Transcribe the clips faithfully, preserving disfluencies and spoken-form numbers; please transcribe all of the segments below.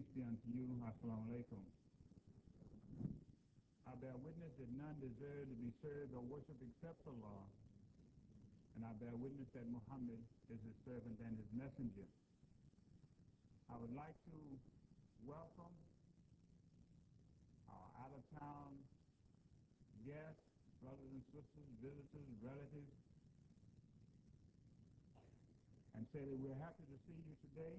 Peace be unto you. Assalamu alaikum. I bear witness that none deserve to be served or worshipped except Allah. And I bear witness that Muhammad is his servant and his messenger. I would like to welcome our out-of-town guests, brothers and sisters, visitors, relatives, and say that we're happy to see you today.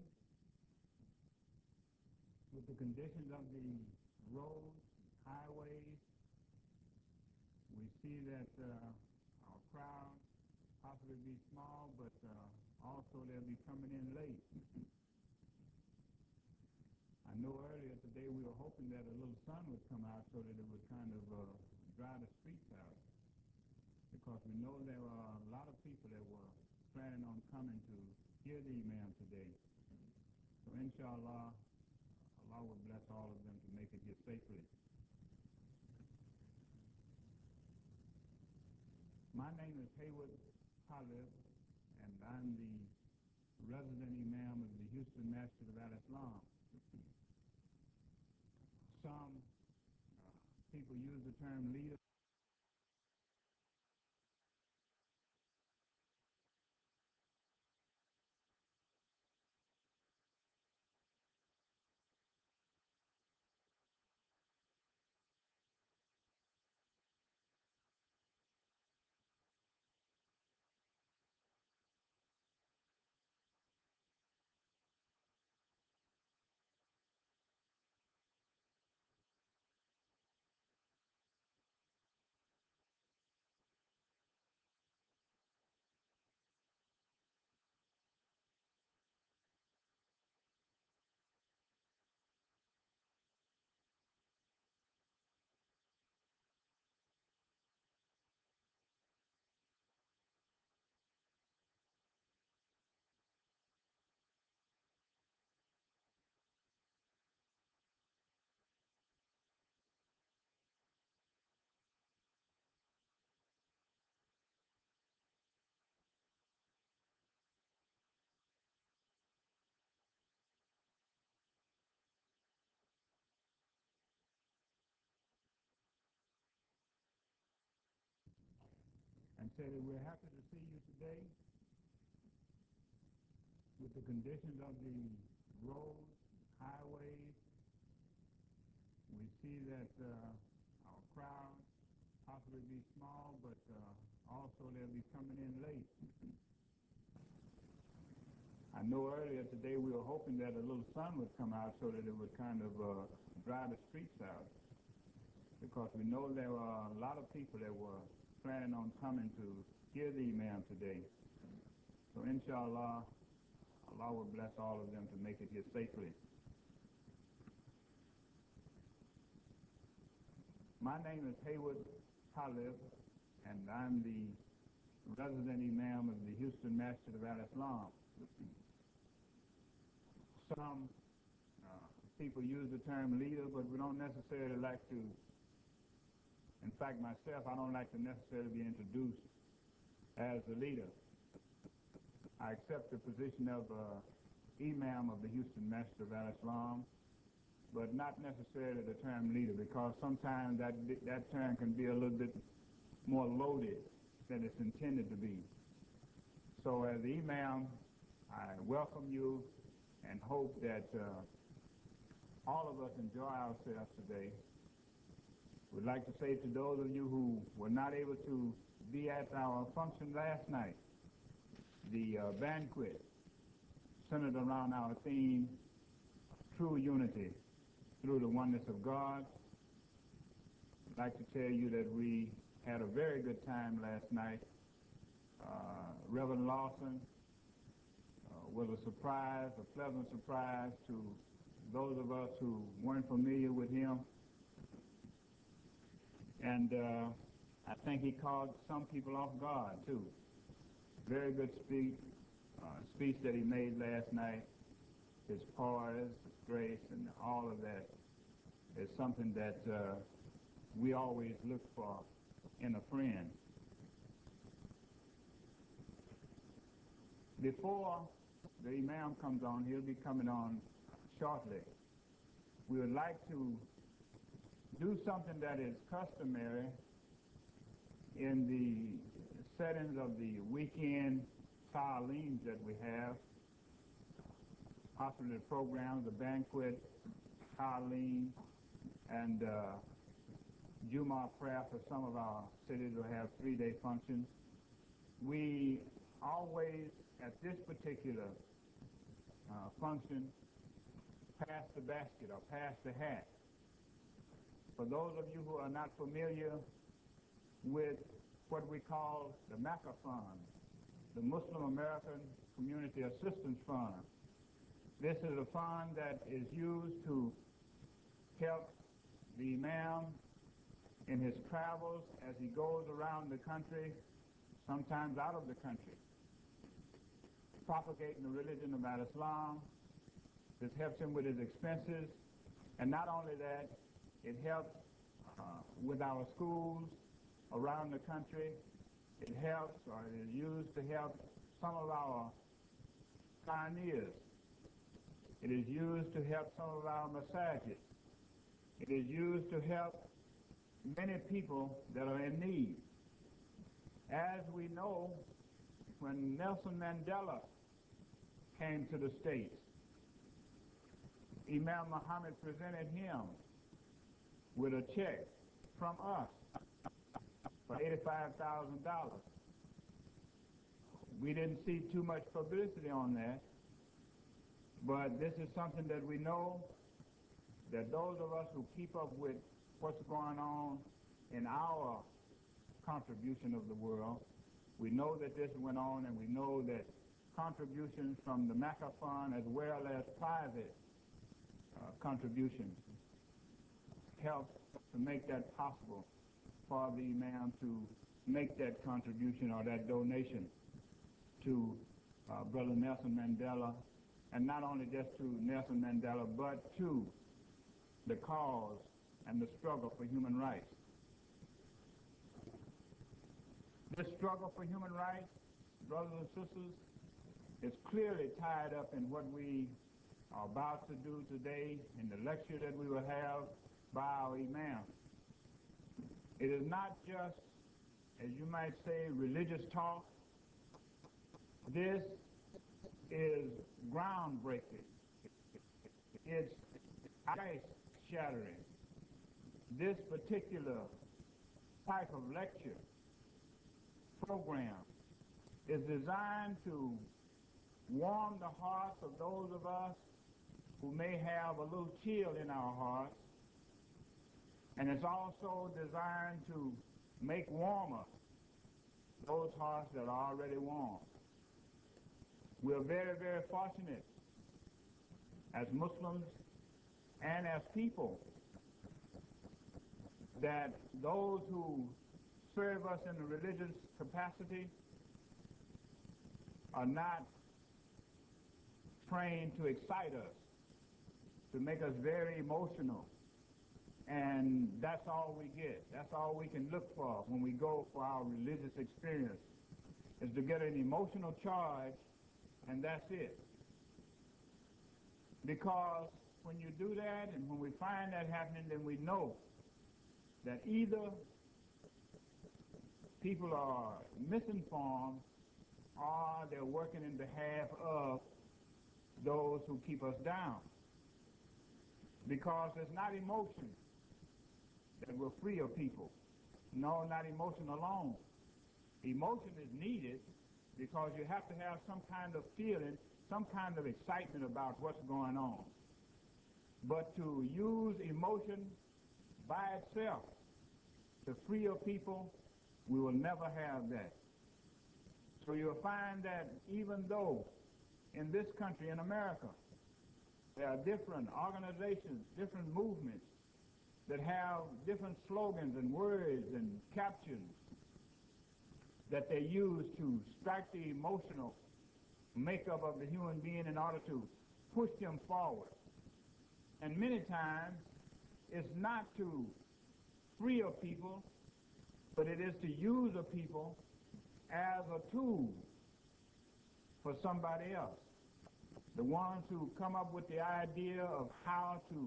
With the conditions of the roads, highways, we see that uh, our crowd possibly be small, but uh, also they'll be coming in late. I know earlier today we were hoping that a little sun would come out so that it would kind of uh, dry the streets out, because we know there are a lot of people that were planning on coming to hear the Imam today. So inshallah, Allah will bless all of them to make it here safely. My name is Haywood Talib, and I'm the resident Imam of the Houston Masjid of Al-Islam. Some uh, people use the term leader. And say that we're happy to see you today. With the conditions of the roads, highways, we see that uh, our crowd possibly be small, but uh, also they'll be coming in late. I know earlier today we were hoping that a little sun would come out so that it would kind of uh, dry the streets out, because we know there are a lot of people that were planning on coming to hear the Imam today. So inshallah, Allah will bless all of them to make it here safely. My name is Haywood Talib, and I'm the resident Imam of the Houston Masjid of Al-Islam. Some uh, people use the term leader, but we don't necessarily like to, in fact myself, I don't like to necessarily be introduced as the leader. I accept the position of uh, Imam of the Houston Masjid of Al-Islam, but not necessarily the term leader, because sometimes that that term can be a little bit more loaded than it's intended to be. So as the Imam, I welcome you and hope that uh, all of us enjoy ourselves today. We'd like to say to those of you who were not able to be at our function last night, the uh, banquet centered around our theme, true unity through the oneness of God. I'd like to tell you that we had a very good time last night. Uh, Reverend Lawson uh, was a surprise, a pleasant surprise to those of us who weren't familiar with him. And uh, I think he caught some people off guard too. Very good speech, uh, speech that he made last night. His poise, his grace, and all of that is something that uh, we always look for in a friend. Before the Imam comes on, he'll be coming on shortly. we would like to do something that is customary in the settings of the weekend Ta'aleems that we have, possibly the programs, the banquet, Ta'aleem, and uh, Jumu'ah prayer for some of our cities will have three-day functions. We always, at this particular uh, function, pass the basket or pass the hat. For those of you who are not familiar with what we call the MACA Fund, the Muslim American Community Assistance Fund, this is a fund that is used to help the imam in his travels as he goes around the country, sometimes out of the country, propagating the religion of Islam. This helps him with his expenses, and not only that, it helps uh, with our schools around the country. It helps, or it is used to help some of our pioneers. It is used to help some of our massajids. It is used to help many people that are in need. As we know, when Nelson Mandela came to the States, Imam Muhammad presented him with a check from us for eighty-five thousand dollars. We didn't see too much publicity on that, but this is something that we know that those of us who keep up with what's going on in our contribution of the world, we know that this went on, and we know that contributions from the MACA Fund as well as private uh, contributions help to make that possible for the imam to make that contribution or that donation to uh, Brother Nelson Mandela, and not only just to Nelson Mandela, but to the cause and the struggle for human rights. This struggle for human rights, brothers and sisters, is clearly tied up in what we are about to do today in the lecture that we will have by our imam. It is not just, as you might say, religious talk. This is groundbreaking. It's ice-shattering. This particular type of lecture program is designed to warm the hearts of those of us who may have a little chill in our hearts, and it's also designed to make warmer those hearts that are already warm. We're very, very fortunate as Muslims and as people that those who serve us in the religious capacity are not trained to excite us, to make us very emotional. And that's all we get. That's all we can look for when we go for our religious experience, is to get an emotional charge, and that's it. Because when you do that, and when we find that happening, then we know that either people are misinformed or they're working in behalf of those who keep us down. Because it's not emotion that will free a people. No, not emotion alone. Emotion is needed because you have to have some kind of feeling, some kind of excitement about what's going on. But to use emotion by itself to free a people, we will never have that. So you'll find that even though in this country, in America, there are different organizations, different movements that have different slogans and words and captions that they use to strike the emotional makeup of the human being in order to push them forward. And many times, it's not to free a people, but it is to use a people as a tool for somebody else. The ones who come up with the idea of how to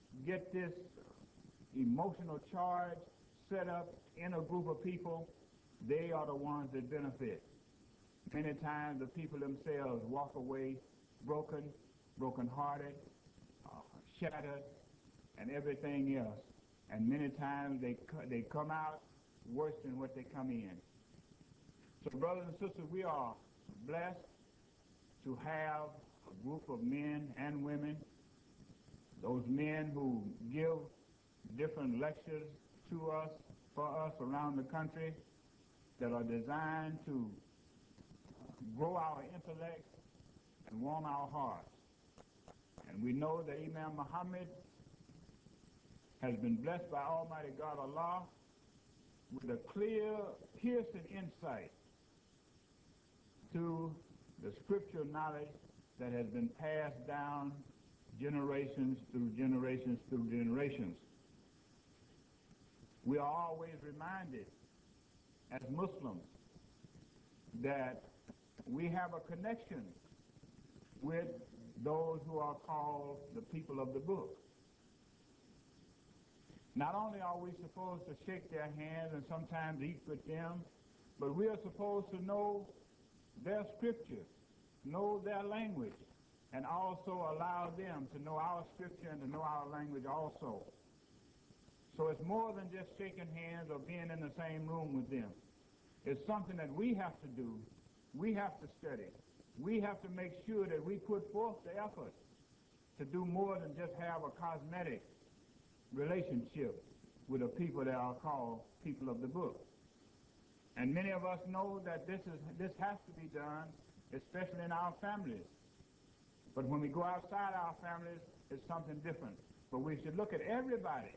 get this emotional charge set up in a group of people, they are the ones that benefit. Many times the people themselves walk away broken, broken-hearted, uh, shattered, and everything else. And many times they, they come out worse than what they come in. So brothers and sisters, we are blessed to have a group of men and women, those men who give different lectures to us, for us around the country, that are designed to grow our intellect and warm our hearts. And we know that Imam Muhammad has been blessed by Almighty God Allah with a clear, piercing insight to the scriptural knowledge that has been passed down generations through generations through generations. We are always reminded as Muslims that we have a connection with those who are called the people of the book. Not only are we supposed to shake their hands and sometimes eat with them, but we are supposed to know their scripture, know their language, and also allow them to know our scripture and to know our language also. So it's more than just shaking hands or being in the same room with them. It's something that we have to do. We have to study. We have to make sure that we put forth the effort to do more than just have a cosmetic relationship with the people that are called people of the book. And many of us know that this is this has to be done, especially in our families. But when we go outside our families, it's something different. But we should look at everybody,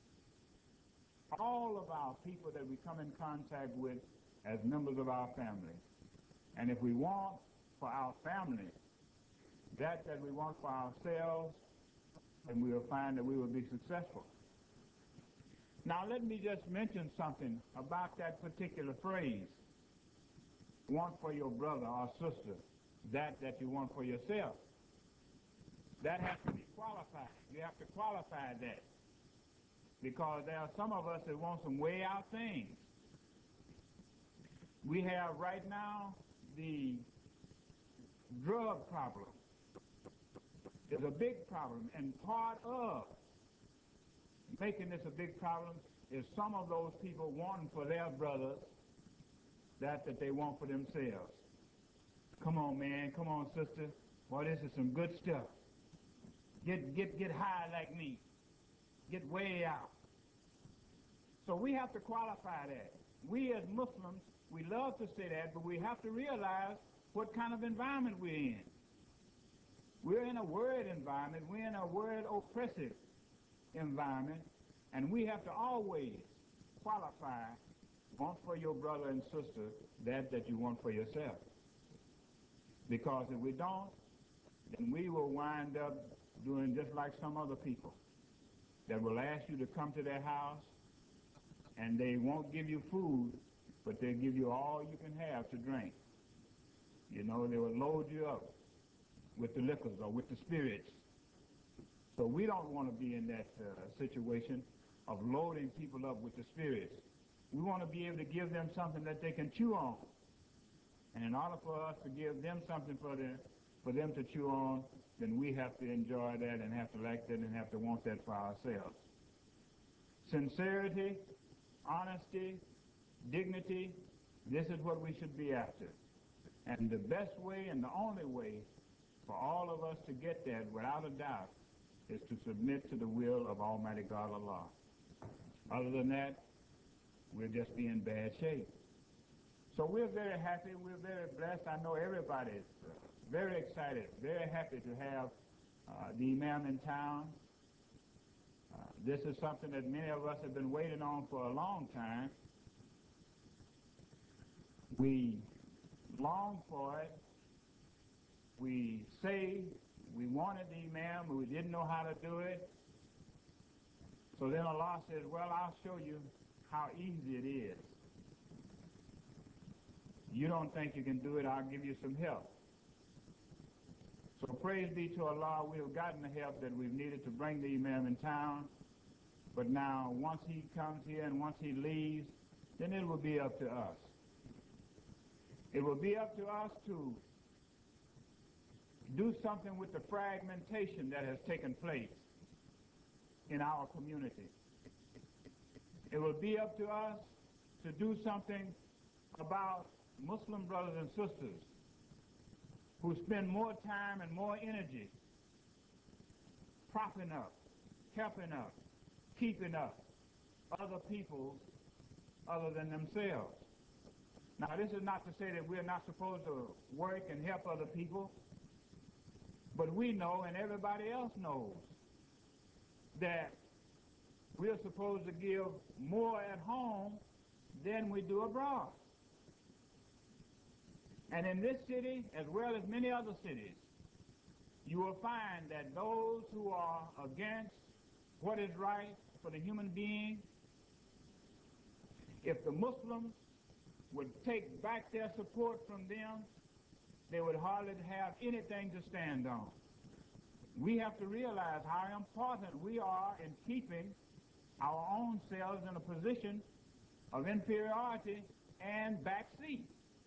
all of our people that we come in contact with as members of our family. And if we want for our family that that we want for ourselves, then we will find that we will be successful. Now let me just mention something about that particular phrase, want for your brother or sister that that you want for yourself. That has to be qualified. You have to qualify that. Because there are some of us that want some way out things. We have right now the drug problem. It's a big problem, and part of making this a big problem is some of those people wanting for their brothers that that they want for themselves. Come on, man. Come on, sister. Boy, this is some good stuff. Get get get high like me. Get way out. So we have to qualify that. We as Muslims, we love to say that, but we have to realize what kind of environment we're in. We're in a word environment. We're in a word oppressive environment, and we have to always qualify, want for your brother and sister that that you want for yourself. Because if we don't, then we will wind up doing just like some other people that will ask you to come to their house, and they won't give you food, but they'll give you all you can have to drink. You know, they will load you up with the liquors or with the spirits. So we don't want to be in that uh, situation of loading people up with the spirits. We want to be able to give them something that they can chew on. And in order for us to give them something for them, for them to chew on, then we have to enjoy that and have to like that and have to want that for ourselves. Sincerity, honesty, dignity, this is what we should be after. And the best way and the only way for all of us to get that, without a doubt, is to submit to the will of Almighty God Allah. Other than that, we'll just be in bad shape. So we're very happy, we're very blessed. I know everybody's uh, very excited, very happy to have uh, the Imam in town. Uh, this is something that many of us have been waiting on for a long time. We long for it. We say we wanted the Imam, but we didn't know how to do it. So then Allah says, well, I'll show you how easy it is. You don't think you can do it, I'll give you some help. So praise be to Allah, we have gotten the help that we've needed to bring the Imam in town. But now, once he comes here and once he leaves, then it will be up to us. It will be up to us to do something with the fragmentation that has taken place in our community. It will be up to us to do something about Muslim brothers and sisters who spend more time and more energy propping up, helping up, keeping up other people other than themselves. Now, this is not to say that we're not supposed to work and help other people, but we know, and everybody else knows, that we're supposed to give more at home than we do abroad. And in this city, as well as many other cities, you will find that those who are against what is right for the human being, if the Muslims would take back their support from them, they would hardly have anything to stand on. We have to realize how important we are in keeping our own selves in a position of inferiority and backseat.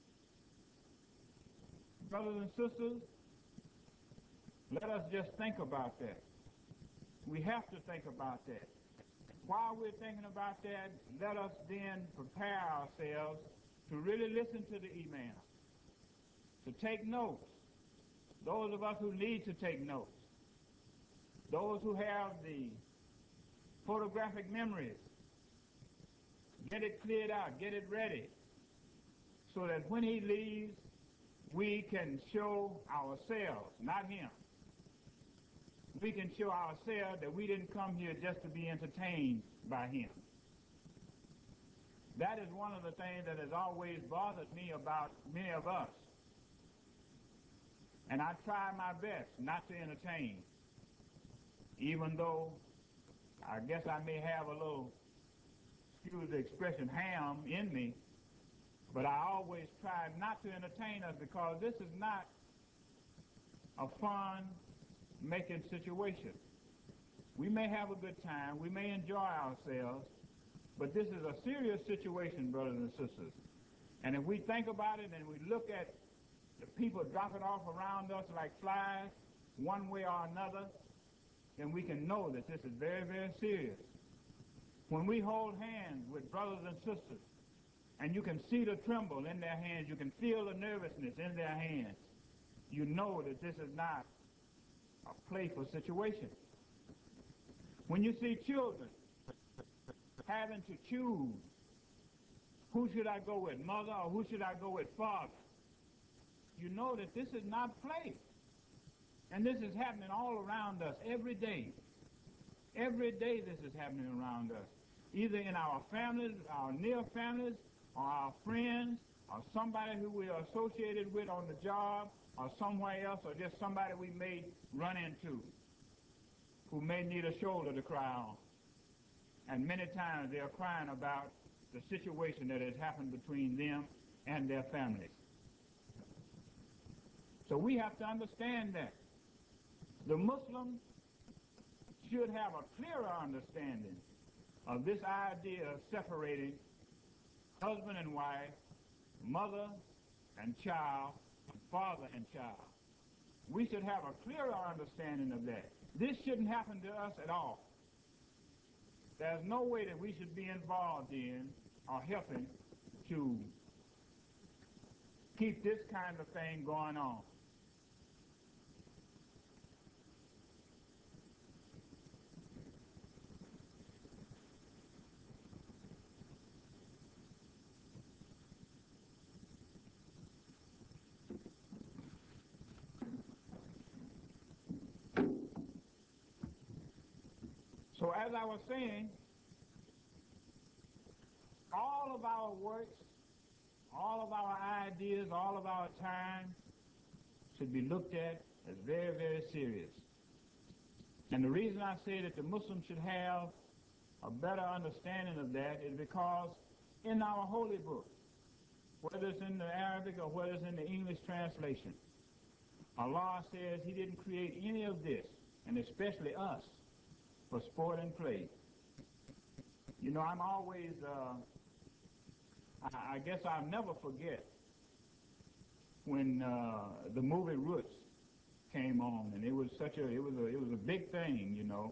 Brothers and sisters, let us just think about that. We have to think about that. While we're thinking about that, let us then prepare ourselves to really listen to the Imam, to take notes. Those of us who need to take notes, those who have the photographic memories, get it cleared out, get it ready, so that when he leaves, we can show ourselves, not him. We can show ourselves that we didn't come here just to be entertained by him. That is one of the things that has always bothered me about many of us. And I try my best not to entertain, even though I guess I may have a little, excuse the expression, ham in me, but I always try not to entertain us, because this is not a fun-making situation. We may have a good time, we may enjoy ourselves, but this is a serious situation, brothers and sisters. And if we think about it and we look at the people dropping off around us like flies, one way or another, then we can know that this is very, very serious. When we hold hands with brothers and sisters, and you can see the tremble in their hands, you can feel the nervousness in their hands, you know that this is not a playful situation. When you see children having to choose, who should I go with, mother, or who should I go with, father, you know that this is not play. And this is happening all around us every day. Every day this is happening around us, either in our families, our near families, or our friends, or somebody who we are associated with on the job, or somewhere else, or just somebody we may run into who may need a shoulder to cry on. And many times they are crying about the situation that has happened between them and their families. So we have to understand that. The Muslims should have a clearer understanding of this idea of separating husband and wife, mother and child, and father and child. We should have a clearer understanding of that. This shouldn't happen to us at all. There's no way that we should be involved in or helping to keep this kind of thing going on. So as I was saying, all of our works, all of our ideas, all of our time should be looked at as very, very serious. And the reason I say that the Muslims should have a better understanding of that is because in our holy book, whether it's in the Arabic or whether it's in the English translation, Allah says he didn't create any of this, and especially us, for sport and play. You know, I'm always, uh, I, I guess I'll never forget when uh, the movie Roots came on, and it was such a, it was a, it was a big thing, you know.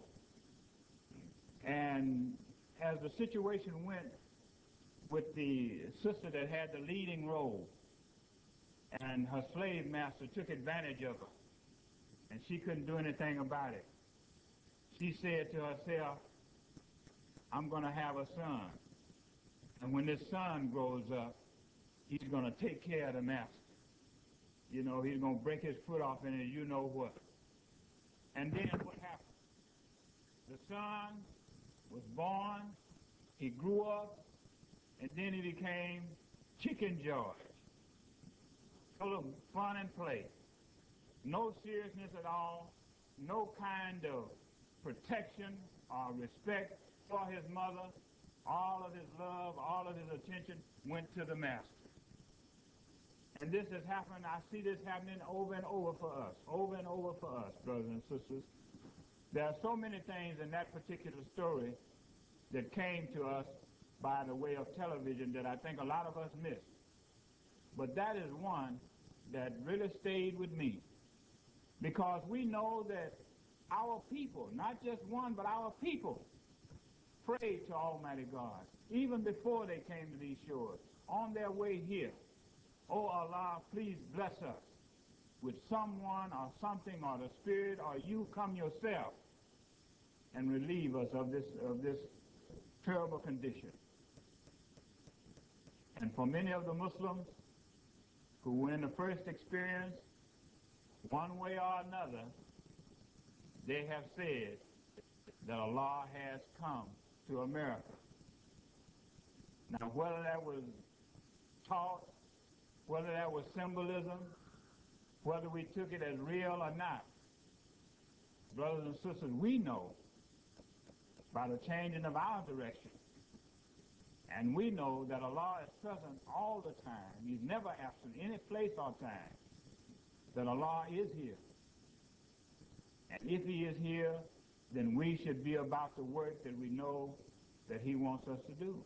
And as the situation went with the sister that had the leading role, and her slave master took advantage of her, and she couldn't do anything about it. She said to herself, I'm going to have a son, and when this son grows up, he's going to take care of the master. You know, he's going to break his foot off in it, you know what. And then what happened? The son was born, he grew up, and then he became Chicken George. Full of fun and play. No seriousness at all, no kind of protection or respect for his mother. All of his love, all of his attention went to the master. And this has happened, I see this happening over and over for us, over and over for us, brothers and sisters. There are so many things in that particular story that came to us by the way of television that I think a lot of us missed. But that is one that really stayed with me, because we know that our people, not just one, but our people, prayed to Almighty God even before they came to these shores, on their way here. Oh Allah, please bless us with someone or something or the Spirit, or you come yourself and relieve us of this, of this terrible condition. And for many of the Muslims who were in the first experience, one way or another, they have said that Allah has come to America. Now, whether that was taught, whether that was symbolism, whether we took it as real or not, brothers and sisters, we know by the changing of our direction, and we know that Allah is present all the time. He's never absent any place or time, that Allah is here. And if he is here, then we should be about the work that we know that he wants us to do.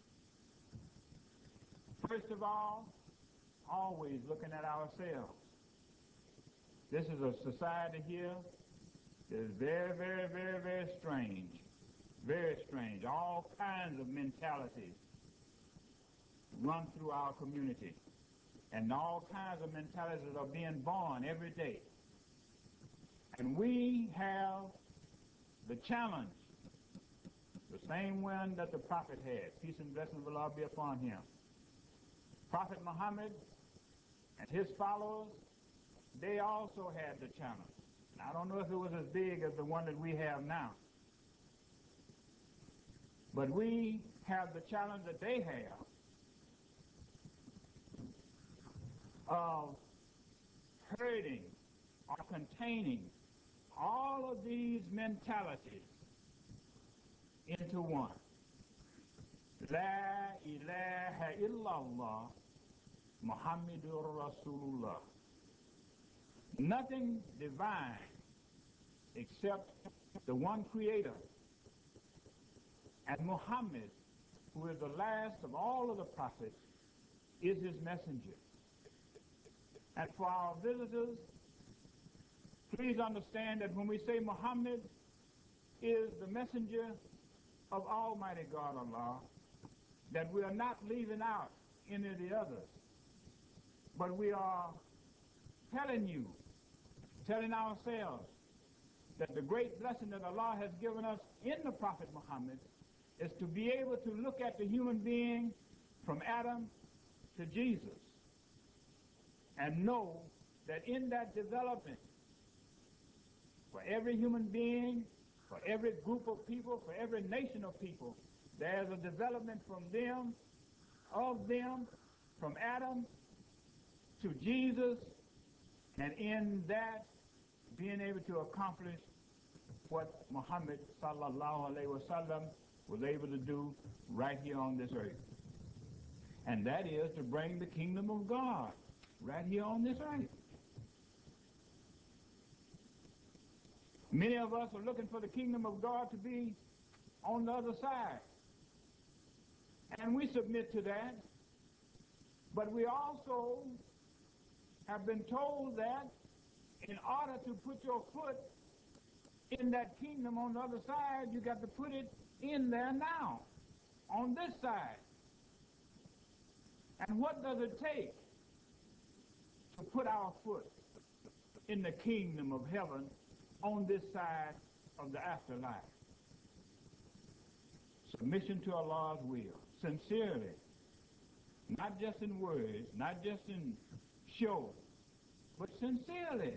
First of all, always looking at ourselves. This is a society here that is very, very, very, very strange. Very strange. All kinds of mentalities run through our community. And all kinds of mentalities are being born every day. And we have the challenge, the same one that the prophet had. Peace and blessings of Allah be upon him. Prophet Muhammad and his followers, they also had the challenge. I don't know if it was as big as the one that we have now. But we have the challenge that they have of herding or containing all of these mentalities into one. La ilaha illallah Muhammadur Rasulullah. Nothing divine except the one creator. And Muhammad, who is the last of all of the prophets, is his messenger. And for our visitors, please understand that when we say Muhammad is the messenger of Almighty God Allah, that we are not leaving out any of the others, but we are telling you, telling ourselves, that the great blessing that Allah has given us in the Prophet Muhammad is to be able to look at the human being from Adam to Jesus and know that in that development, for every human being, for every group of people, for every nation of people, there's a development from them, of them, from Adam to Jesus, and in that being able to accomplish what Muhammad sallallahu alaihi wasallam was able to do right here on this earth. And that is to bring the kingdom of God right here on this earth. Many of us are looking for the kingdom of God to be on the other side. And we submit to that. But we also have been told that in order to put your foot in that kingdom on the other side, you got to put it in there now, on this side. And what does it take to put our foot in the kingdom of heaven on this side of the afterlife? Submission to Allah's will, sincerely, not just in words, not just in show, but sincerely.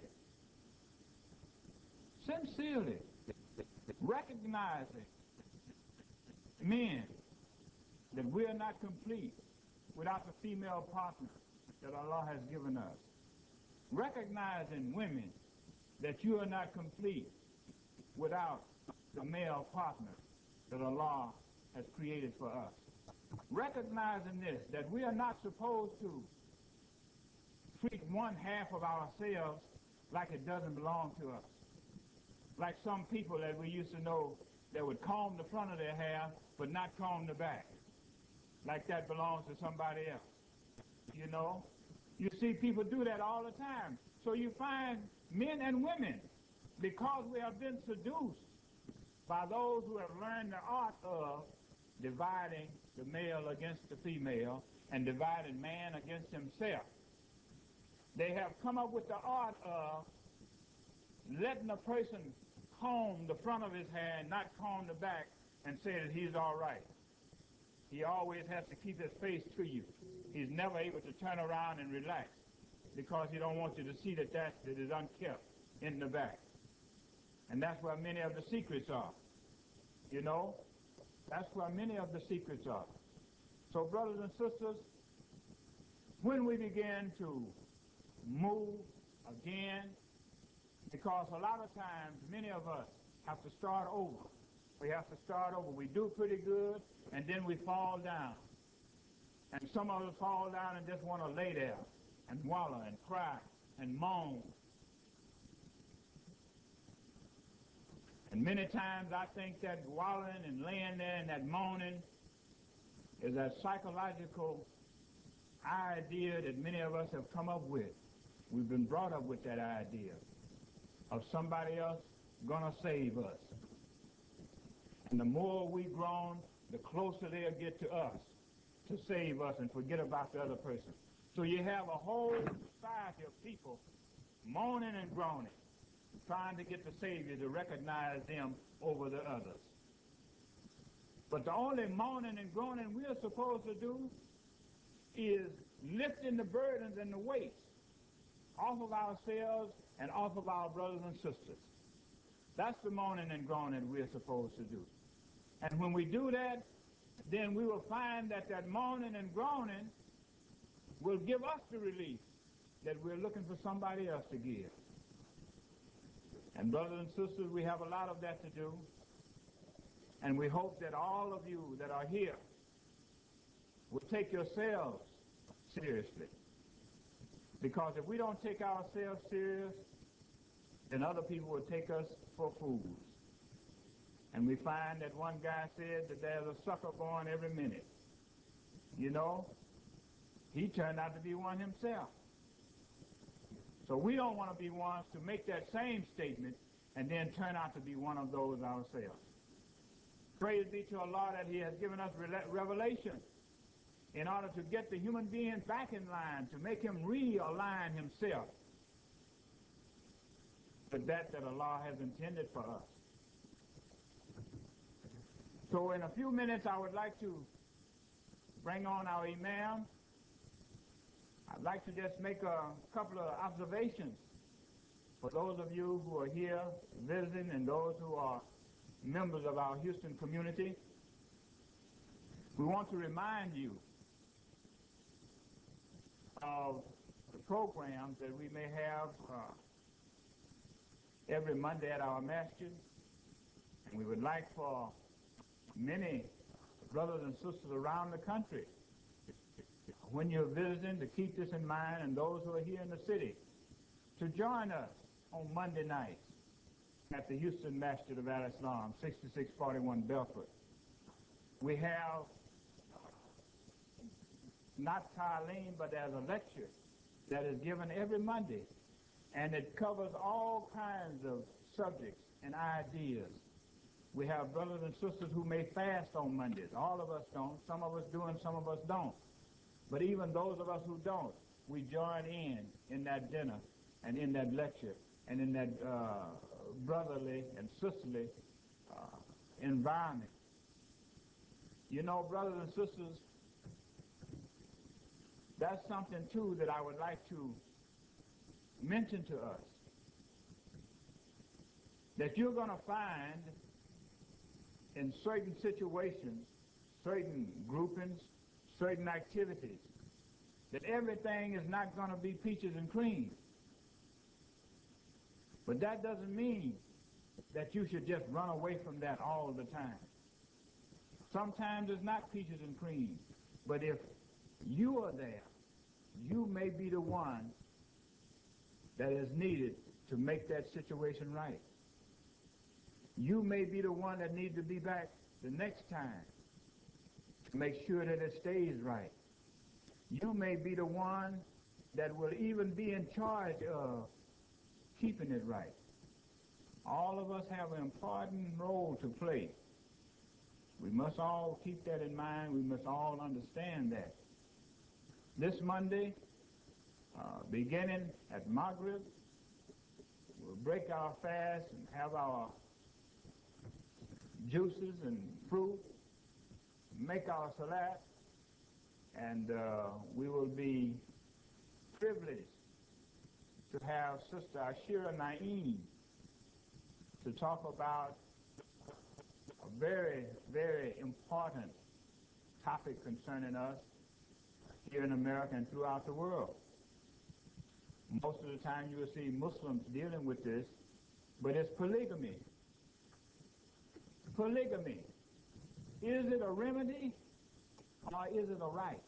Sincerely. Recognizing, men, that we are not complete without the female partner that Allah has given us. Recognizing, women, that you are not complete without the male partner that Allah has created for us. Recognizing this, that we are not supposed to treat one half of ourselves like it doesn't belong to us. Like some people that we used to know that would comb the front of their hair but not comb the back. Like that belongs to somebody else. You know? You see people do that all the time. So you find men and women, because we have been seduced by those who have learned the art of dividing the male against the female and dividing man against himself. They have come up with the art of letting a person comb the front of his hair and not comb the back and say that he's all right. He always has to keep his face to you. He's never able to turn around and relax because he don't want you to see that that, that is unkept in the back. And that's where many of the secrets are. You know? That's where many of the secrets are. So brothers and sisters, when we begin to move again, because a lot of times many of us have to start over. We have to start over. We do pretty good, and then we fall down. And some of us fall down and just want to lay there and wallow and cry and moan. And many times I think that wallowing and laying there and that moaning is a psychological idea that many of us have come up with. We've been brought up with that idea of somebody else gonna save us. And the more we groan, the closer they'll get to us to save us and forget about the other person. So you have a whole society of people moaning and groaning, trying to get the Savior to recognize them over the others. But the only moaning and groaning we are supposed to do is lifting the burdens and the weights off of ourselves and off of our brothers and sisters. That's the moaning and groaning we're supposed to do. And when we do that, then we will find that that moaning and groaning will give us the relief that we're looking for somebody else to give. And brothers and sisters, we have a lot of that to do. And we hope that all of you that are here will take yourselves seriously. Because if we don't take ourselves serious, then other people will take us for fools. And we find that one guy said that there's a sucker born every minute. You know, he turned out to be one himself. So we don't want to be ones to make that same statement and then turn out to be one of those ourselves. Praise be to Allah that He has given us revelation in order to get the human being back in line, to make him realign himself with that that Allah has intended for us. So in a few minutes I would like to bring on our Imam. I'd like to just make a couple of observations for those of you who are here visiting and those who are members of our Houston community. We want to remind you of the programs that we may have uh, every Monday at our masjid, and we would like for many brothers and sisters around the country, when you're visiting, to keep this in mind, and those who are here in the city, to join us on Monday nights at the Houston Masjid of Al-Islam, sixty-six forty-one Belford. We have not ta'aleem, but there's a lecture that is given every Monday, and it covers all kinds of subjects and ideas. We have brothers and sisters who may fast on Mondays. All of us don't. Some of us do and some of us don't. But even those of us who don't, we join in in that dinner and in that lecture and in that uh, brotherly and sisterly uh, environment. You know, brothers and sisters, that's something too that I would like to mention to us. That you're going to find in certain situations, certain groupings, certain activities, that everything is not going to be peaches and cream. But that doesn't mean that you should just run away from that all the time. Sometimes it's not peaches and cream, but if you are there, you may be the one that is needed to make that situation right. You may be the one that needs to be back the next time to make sure that it stays right. You may be the one that will even be in charge of keeping it right. All of us have an important role to play. We must all keep that in mind. We must all understand that. This Monday, uh, beginning at Maghrib, we'll break our fast and have our juices and fruit, make our salat, and uh, we will be privileged to have Sister Ashira Naeem to talk about a very, very important topic concerning us here in America and throughout the world. Most of the time you will see Muslims dealing with this, but it's polygamy. Polygamy. Is it a remedy or is it a right?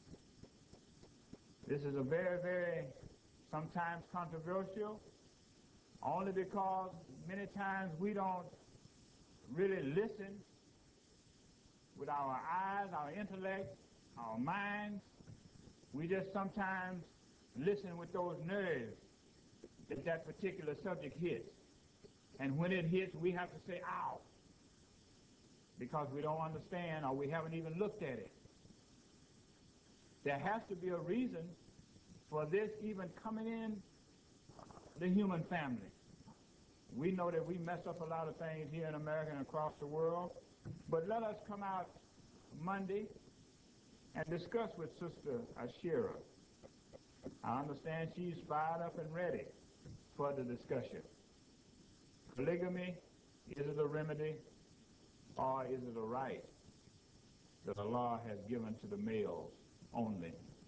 This is a very, very, sometimes controversial, only because many times we don't really listen with our eyes, our intellect, our minds. We just sometimes listen with those nerves that that particular subject hits. And when it hits, we have to say, ow, because we don't understand or we haven't even looked at it. There has to be a reason for this even coming in the human family. We know that we mess up a lot of things here in America and across the world, but let us come out Monday and discuss with Sister Ashira. I understand she's fired up and ready for the discussion. Polygamy, is it a remedy or is it a right that Allah has given to the males only?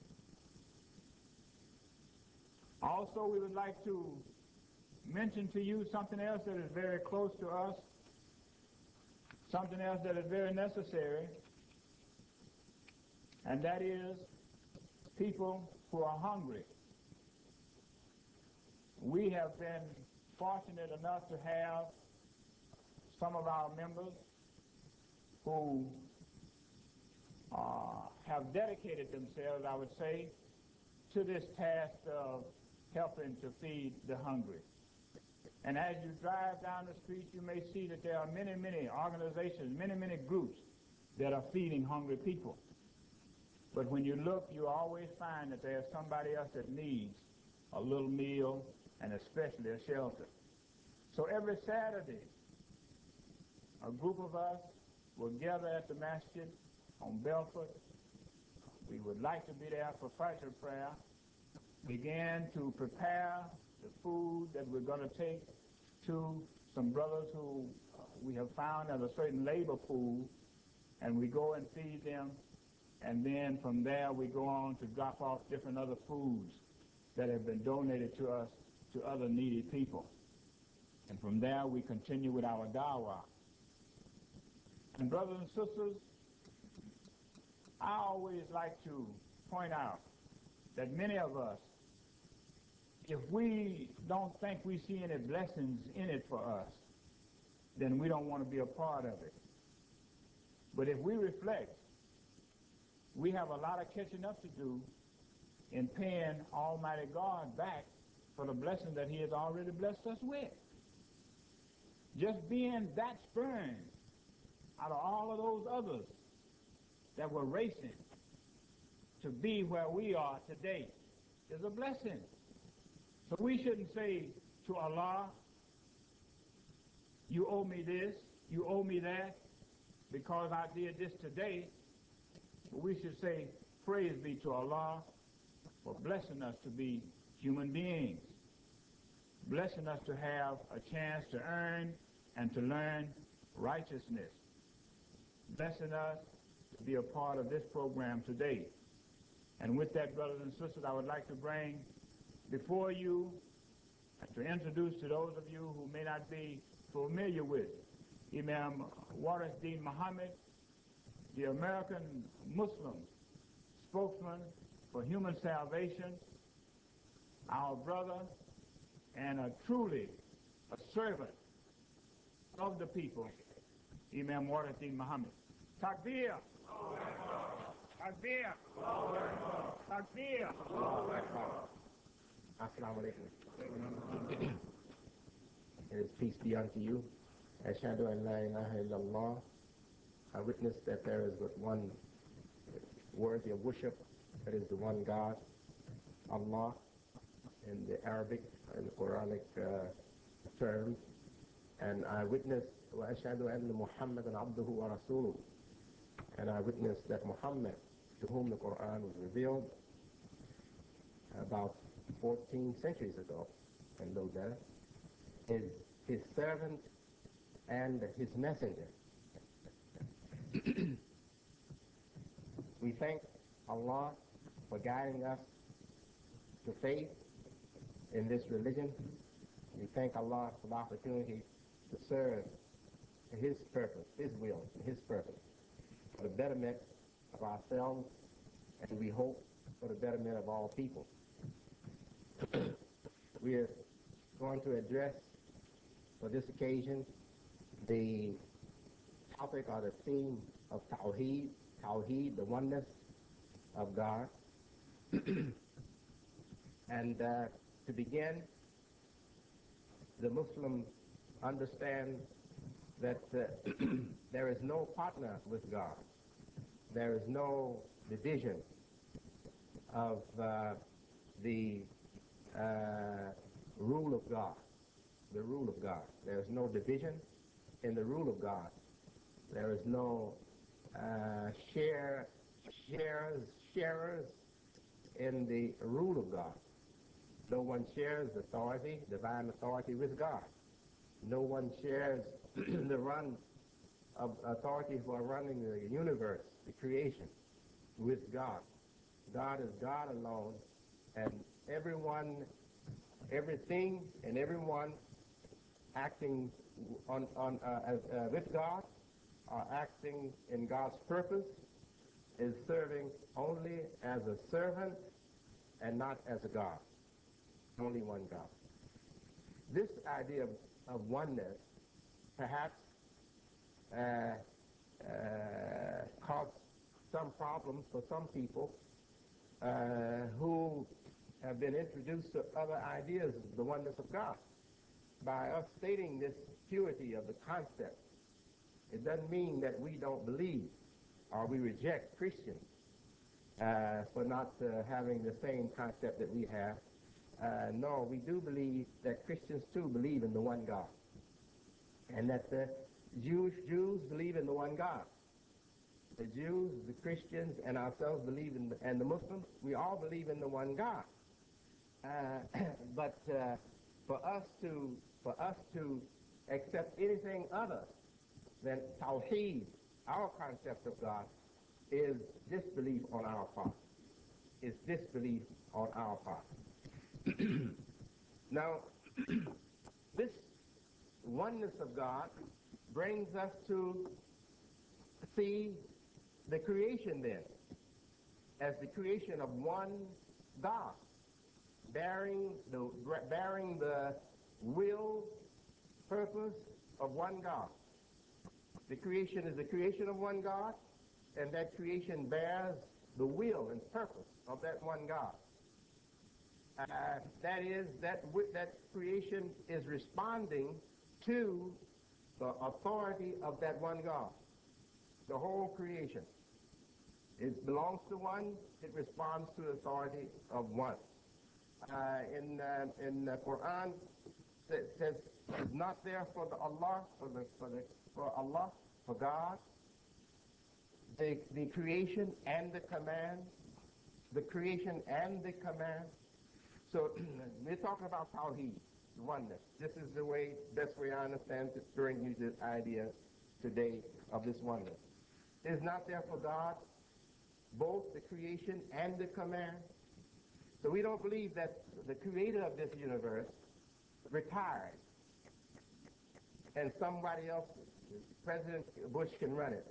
Also, we would like to mention to you something else that is very close to us, something else that is very necessary, and that is people who are hungry. We have been fortunate enough to have some of our members who uh, have dedicated themselves, I would say, to this task of helping to feed the hungry. And as you drive down the street, you may see that there are many, many organizations, many, many groups that are feeding hungry people. But when you look, you always find that there's somebody else that needs a little meal and especially a shelter. So every Saturday, a group of us will gather at the masjid on Belford. We would like to be there for Fajr prayer, begin to prepare the food that we're going to take to some brothers who uh, we have found at a certain labor pool, and we go and feed them, and then from there we go on to drop off different other foods that have been donated to us to other needy people. And from there we continue with our dawah. And brothers and sisters, I always like to point out that many of us, if we don't think we see any blessings in it for us, then we don't want to be a part of it. But if we reflect, we have a lot of catching up to do in paying Almighty God back for the blessing that he has already blessed us with. Just being that sperm out of all of those others that were racing to be where we are today is a blessing. So we shouldn't say to Allah, you owe me this, you owe me that, because I did this today. But we should say, praise be to Allah for blessing us to be human beings, blessing us to have a chance to earn and to learn righteousness, blessing us to be a part of this program today. And with that, brothers and sisters, I would like to bring before you and to introduce to those of you who may not be familiar with Imam Waris Deen Muhammad, the American Muslim spokesman for human salvation, our brother, and a truly a servant of the people, Imam Waris Deen Muhammad. Takbir! Takbir! Takbir! Assalamu alaikum. It is peace be unto you. Ashhadu an la ilaha illallah. I witness that there is but one worthy of worship, that is the one God, Allah, in the Arabic and the Quranic uh, terms. And I witness wa ashhadu anna Muhammadan abduhu wa rasuluh. And I witness that Muhammad, to whom the Quran was revealed about fourteen centuries ago, and no doubt, is his servant and his messenger. We thank Allah for guiding us to faith in this religion. We thank Allah for the opportunity to serve his purpose, his will, his purpose, for the betterment of ourselves, and we hope for the betterment of all people. We are going to address, for this occasion, the topic or the theme of Tawheed, Tawheed, the oneness of God. And uh, to begin, the Muslim understands that uh, there is no partner with God. There is no division of uh, the uh, rule of God. The rule of God. There is no division in the rule of God. There is no uh, share, shares, sharers in the rule of God. No one shares authority, divine authority with God. No one shares the run of authority for running the universe, the creation, with God. God is God alone, and everyone, everything and everyone acting on, on uh, as, uh, with God, are acting in God's purpose, is serving only as a servant and not as a God. Only one God. This idea of, of oneness perhaps uh, uh, caused some problems for some people uh, who have been introduced to other ideas of the oneness of God. By us stating this purity of the concept, it doesn't mean that we don't believe or we reject Christians uh, for not uh, having the same concept that we have. Uh, no, we do believe that Christians too believe in the one God, and that the Jewish Jews believe in the one God. The Jews, the Christians, and ourselves believe in, the, and the Muslims, we all believe in the one God. Uh, but uh, for us to for us to accept anything other than Tawheed, our concept of God, is disbelief on our part. Is disbelief on our part. Now, this oneness of God brings us to see the creation then as the creation of one God, bearing the bearing the will, purpose, of one God. The creation is the creation of one God, and that creation bears the will and purpose of that one God. Uh, that is, that, that creation is responding to the authority of that one God. The whole creation. It belongs to one, it responds to the authority of one. Uh, in uh, in the Quran, it says, it's not there for the Allah, for the for the for Allah, for God, the the creation and the command, the creation and the command. So we're talking about Tawheed, oneness. This is the way, best way I understand to bring you this idea today of this oneness. It is not there for God, both the creation and the command. So we don't believe that the creator of this universe retired and somebody else, President Bush, can run it.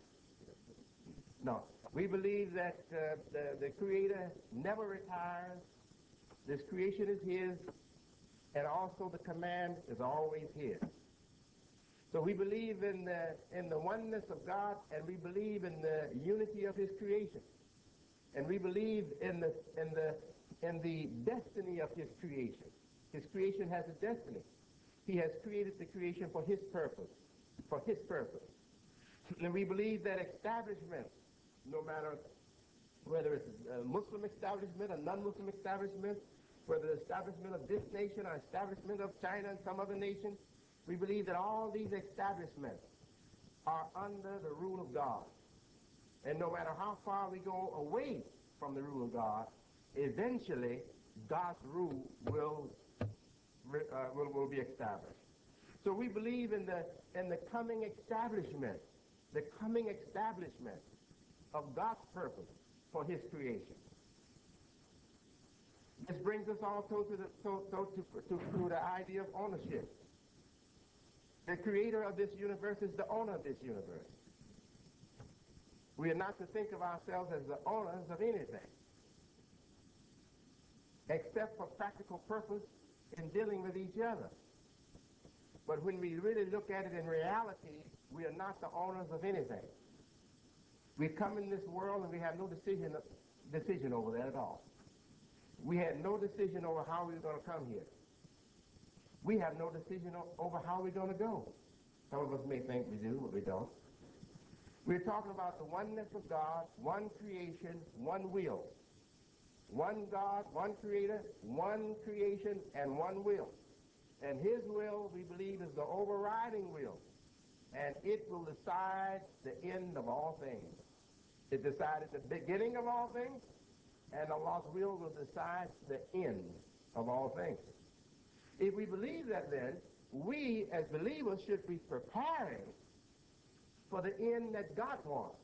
No. We believe that uh, the, the creator never retires. This creation is his, and also the command is always his. So we believe in the, in the oneness of God, and we believe in the unity of his creation. And we believe in the, in the, in the destiny of his creation. His creation has a destiny. He has created the creation for his purpose, for his purpose. And we believe that establishments, no matter whether it's a Muslim establishment, a non-Muslim establishment, whether the establishment of this nation or establishment of China and some other nation, we believe that all these establishments are under the rule of God. And no matter how far we go away from the rule of God, eventually God's rule will, uh, will, will be established. So we believe in the, in the coming establishment, the coming establishment of God's purpose for his creation. This brings us also to the, so, so to, to, to the idea of ownership. The creator of this universe is the owner of this universe. We are not to think of ourselves as the owners of anything, except for practical purpose in dealing with each other. But when we really look at it in reality, we are not the owners of anything. We come in this world and we have no decision, decision over that at all. We had no decision over how we were going to come here. We have no decision over how we're going to go. Some of us may think we do, but we don't. We're talking about the oneness of God, one creation, one will. One God, one creator, one creation, and one will. And his will, we believe, is the overriding will. And it will decide the end of all things. It decided the beginning of all things, and Allah's will will decide the end of all things. If we believe that, then, we as believers should be preparing for the end that God wants.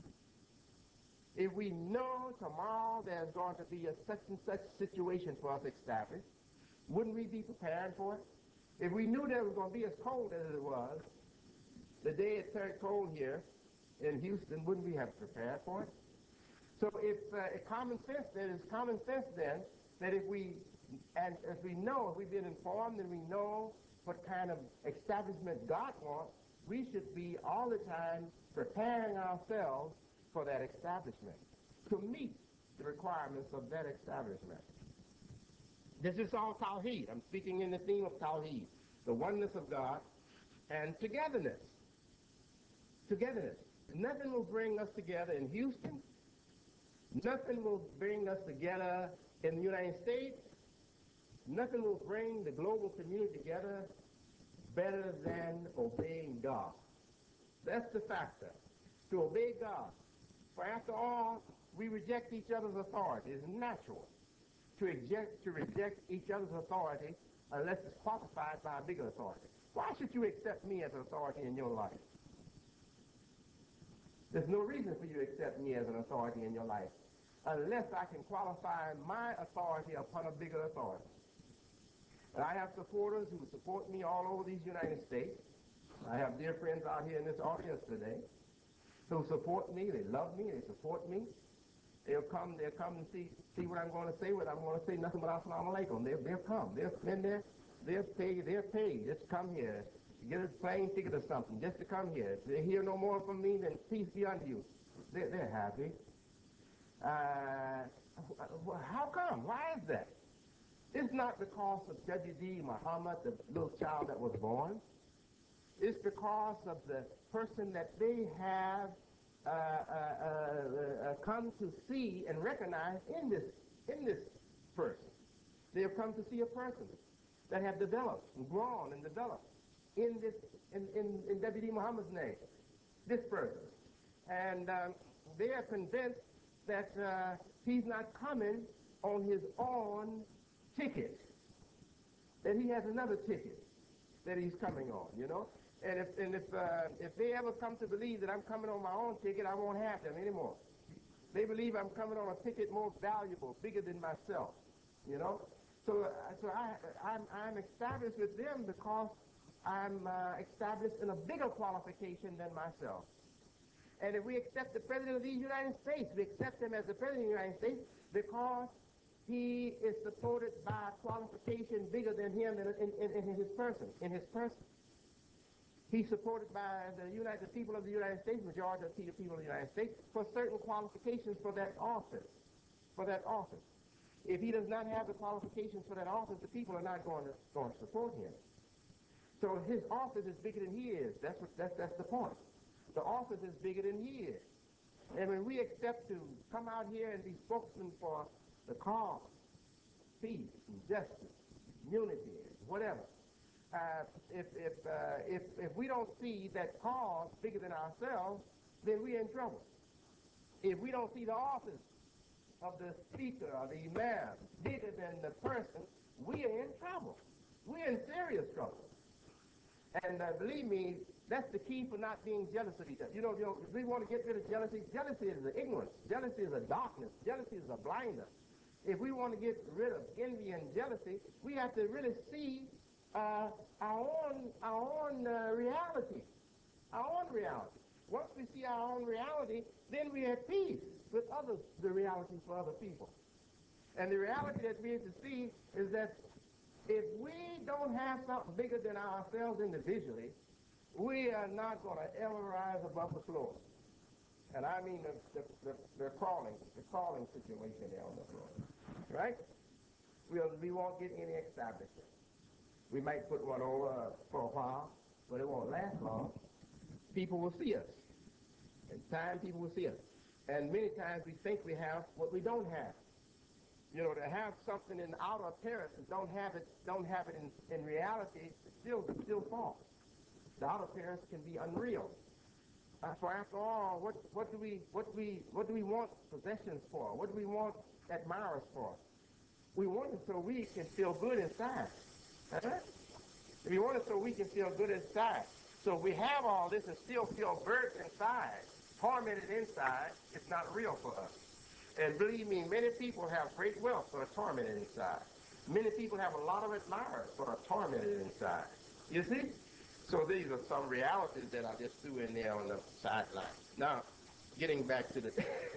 If we know tomorrow there's going to be a such and such situation for us established, wouldn't we be prepared for it? If we knew that it was going to be as cold as it was, the day it turned cold here in Houston, wouldn't we have prepared for it? So if uh, if common sense, then it's common sense then that if we, and as we know, if we've been informed and we know what kind of establishment God wants, we should be all the time preparing ourselves for that establishment, to meet the requirements of that establishment. This is all Tawheed. I'm speaking in the theme of Tawheed, the oneness of God, and togetherness. Togetherness. Nothing will bring us together in Houston. Nothing will bring us together in the United States. Nothing will bring the global community together better than obeying God. That's the factor, to obey God. For after all, we reject each other's authority. It's natural to reject, to reject each other's authority unless it's qualified by a bigger authority. Why should you accept me as an authority in your life? There's no reason for you to accept me as an authority in your life unless I can qualify my authority upon a bigger authority. And I have supporters who support me all over these United States. I have dear friends out here in this audience today who support me. They love me. They support me. They'll come. They'll come and see see what I'm going to say. What I'm going to say, nothing but Assalamu alaikum. They'll, they'll come. They'll spend their, they'll pay. They'll pay. Just come here. get a plane ticket or something just to come here. If they hear no more from me, then peace be unto you. They're, they're happy. Uh, how come? Why is that? It's not because of W D Muhammad, the little child that was born. It's because of the person that they have uh, uh, uh, uh, come to see and recognize in this in this person. They have come to see a person that have developed and grown and developed in this in, in, in W D Muhammad's name. This person, and um, they are convinced that uh, he's not coming on his own ticket. That he has another ticket that he's coming on, you know. And if and if uh, if they ever come to believe that I'm coming on my own ticket, I won't have them anymore. They believe I'm coming on a ticket more valuable, bigger than myself, you know. So uh, so I I'm, I'm established with them because I'm uh, established in a bigger qualification than myself. And if we accept the President of the United States, we accept him as the President of the United States because he is supported by a qualification bigger than him in, in, in, in his person, in his person. He's supported by the United people of the United States, majority of the people of the United States, for certain qualifications for that office, for that office. If he does not have the qualifications for that office, the people are not going to, going to support him. So his office is bigger than he is. That's what that's that's the point. The office is bigger than he is. And when we accept to come out here and be spokesmen for the cause, peace, and justice, unity, whatever, uh, if if uh, if if we don't see that cause bigger than ourselves, then we're in trouble. If we don't see the office of the speaker or the imam bigger than the person, we are in trouble. We're in serious trouble. And uh, believe me, that's the key for not being jealous of each other. You know, you know, if we want to get rid of jealousy, jealousy is an ignorance. Jealousy is a darkness. Jealousy is a blinder. If we want to get rid of envy and jealousy, we have to really see uh, our own, our own uh, reality, our own reality. Once we see our own reality, then we have peace with others, the reality for other people. And the reality that we have to see is that if we don't have something bigger than ourselves individually, we are not going to ever rise above the floor. And I mean the, the, the, the crawling, the crawling situation there on the floor, right? We'll, we won't get any establishment. We might put one over for a while, but it won't last long. People will see us. In time, people will see us. And many times we think we have what we don't have. You know, to have something in outer appearance and don't have it, don't have it in, in reality, it's still, it's still false. The outer appearance can be unreal. Uh, for after all, what, what do we, what do we, what do we want possessions for? What do we want admirers for? We want it so we can feel good inside. Uh-huh. We want it so we can feel good inside. So if we have all this and still feel burdened inside, tormented inside, it's not real for us. And believe me, many people have great wealth but are tormented inside. Many people have a lot of admirers but are tormented inside. You see? So these are some realities that I just threw in there on the sideline. Now, getting back to the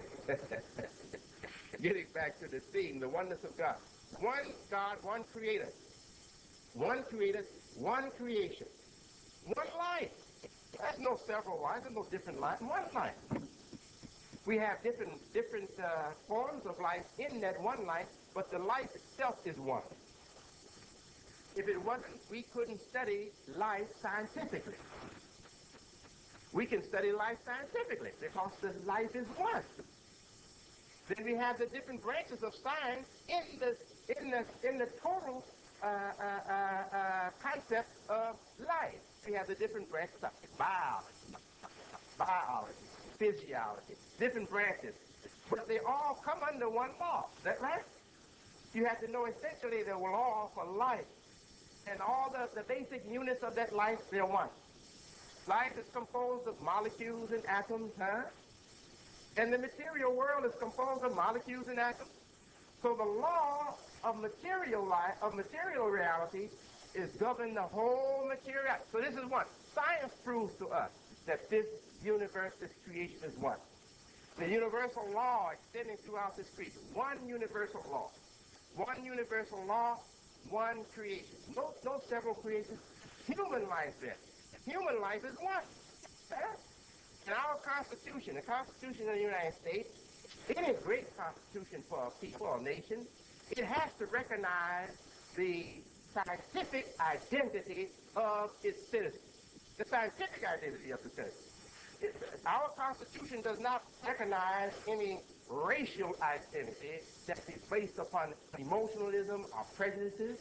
getting back to the theme, the oneness of God. One God, one creator. One creator, one creation. One life. There's no several lives, there's no different life, one life. We have different different uh, forms of life in that one life, but the life itself is one. If it wasn't, we couldn't study life scientifically. We can study life scientifically because the life is one. Then we have the different branches of science in the in the in the total uh, uh, uh, uh, concept of life. We have the different branches of biology, biology, physiology, different branches, but they all come under one law. Is that right? You have to know essentially the law for life, and all the, the basic units of that life, they're one. Life is composed of molecules and atoms, huh? And the material world is composed of molecules and atoms. So the law of material life, of material reality, is governing the whole material. So this is one. Science proves to us that this universe, this creation is one. The universal law extending throughout this creation. One universal law. One universal law, one creation. No, no several creations. Human life then. human life is one. Huh? In our Constitution, the Constitution of the United States, any great constitution for a people or nation, it has to recognize the scientific identity of its citizens. The scientific identity of the citizens. It, our Constitution does not recognize any racial identity that is based upon emotionalism or prejudices.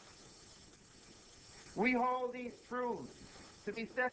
We hold these truths to be set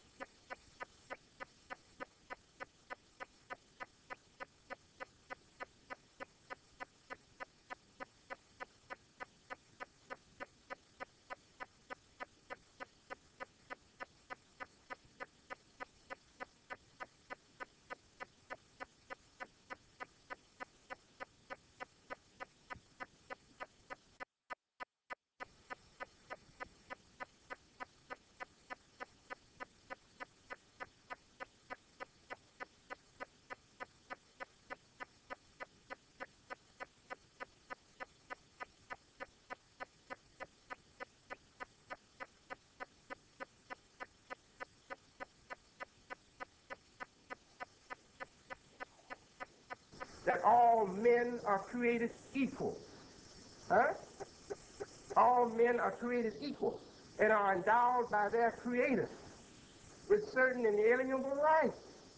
that all men are created equal. Huh? All men are created equal and are endowed by their Creator with certain inalienable rights.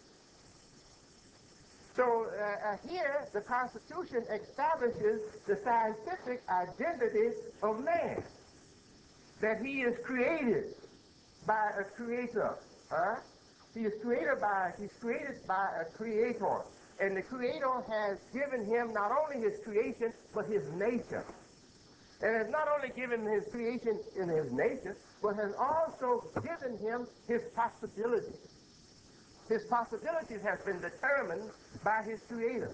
So uh, uh, here, the Constitution establishes the scientific identity of man, that he is created by a creator. Huh? He is created by, he's created by a creator. And the Creator has given him not only his creation, but his nature. And has not only given him his creation in his nature, but has also given him his possibilities. His possibilities have been determined by his Creator.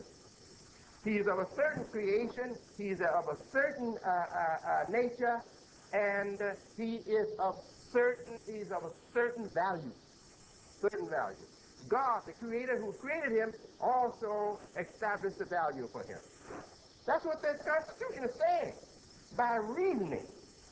He is of a certain creation, he is of a certain uh, uh, uh, nature, and uh, he is of certain, he is of a certain value. Certain value. God, the Creator who created him, also established a value for him. That's what the Constitution is saying. By reasoning,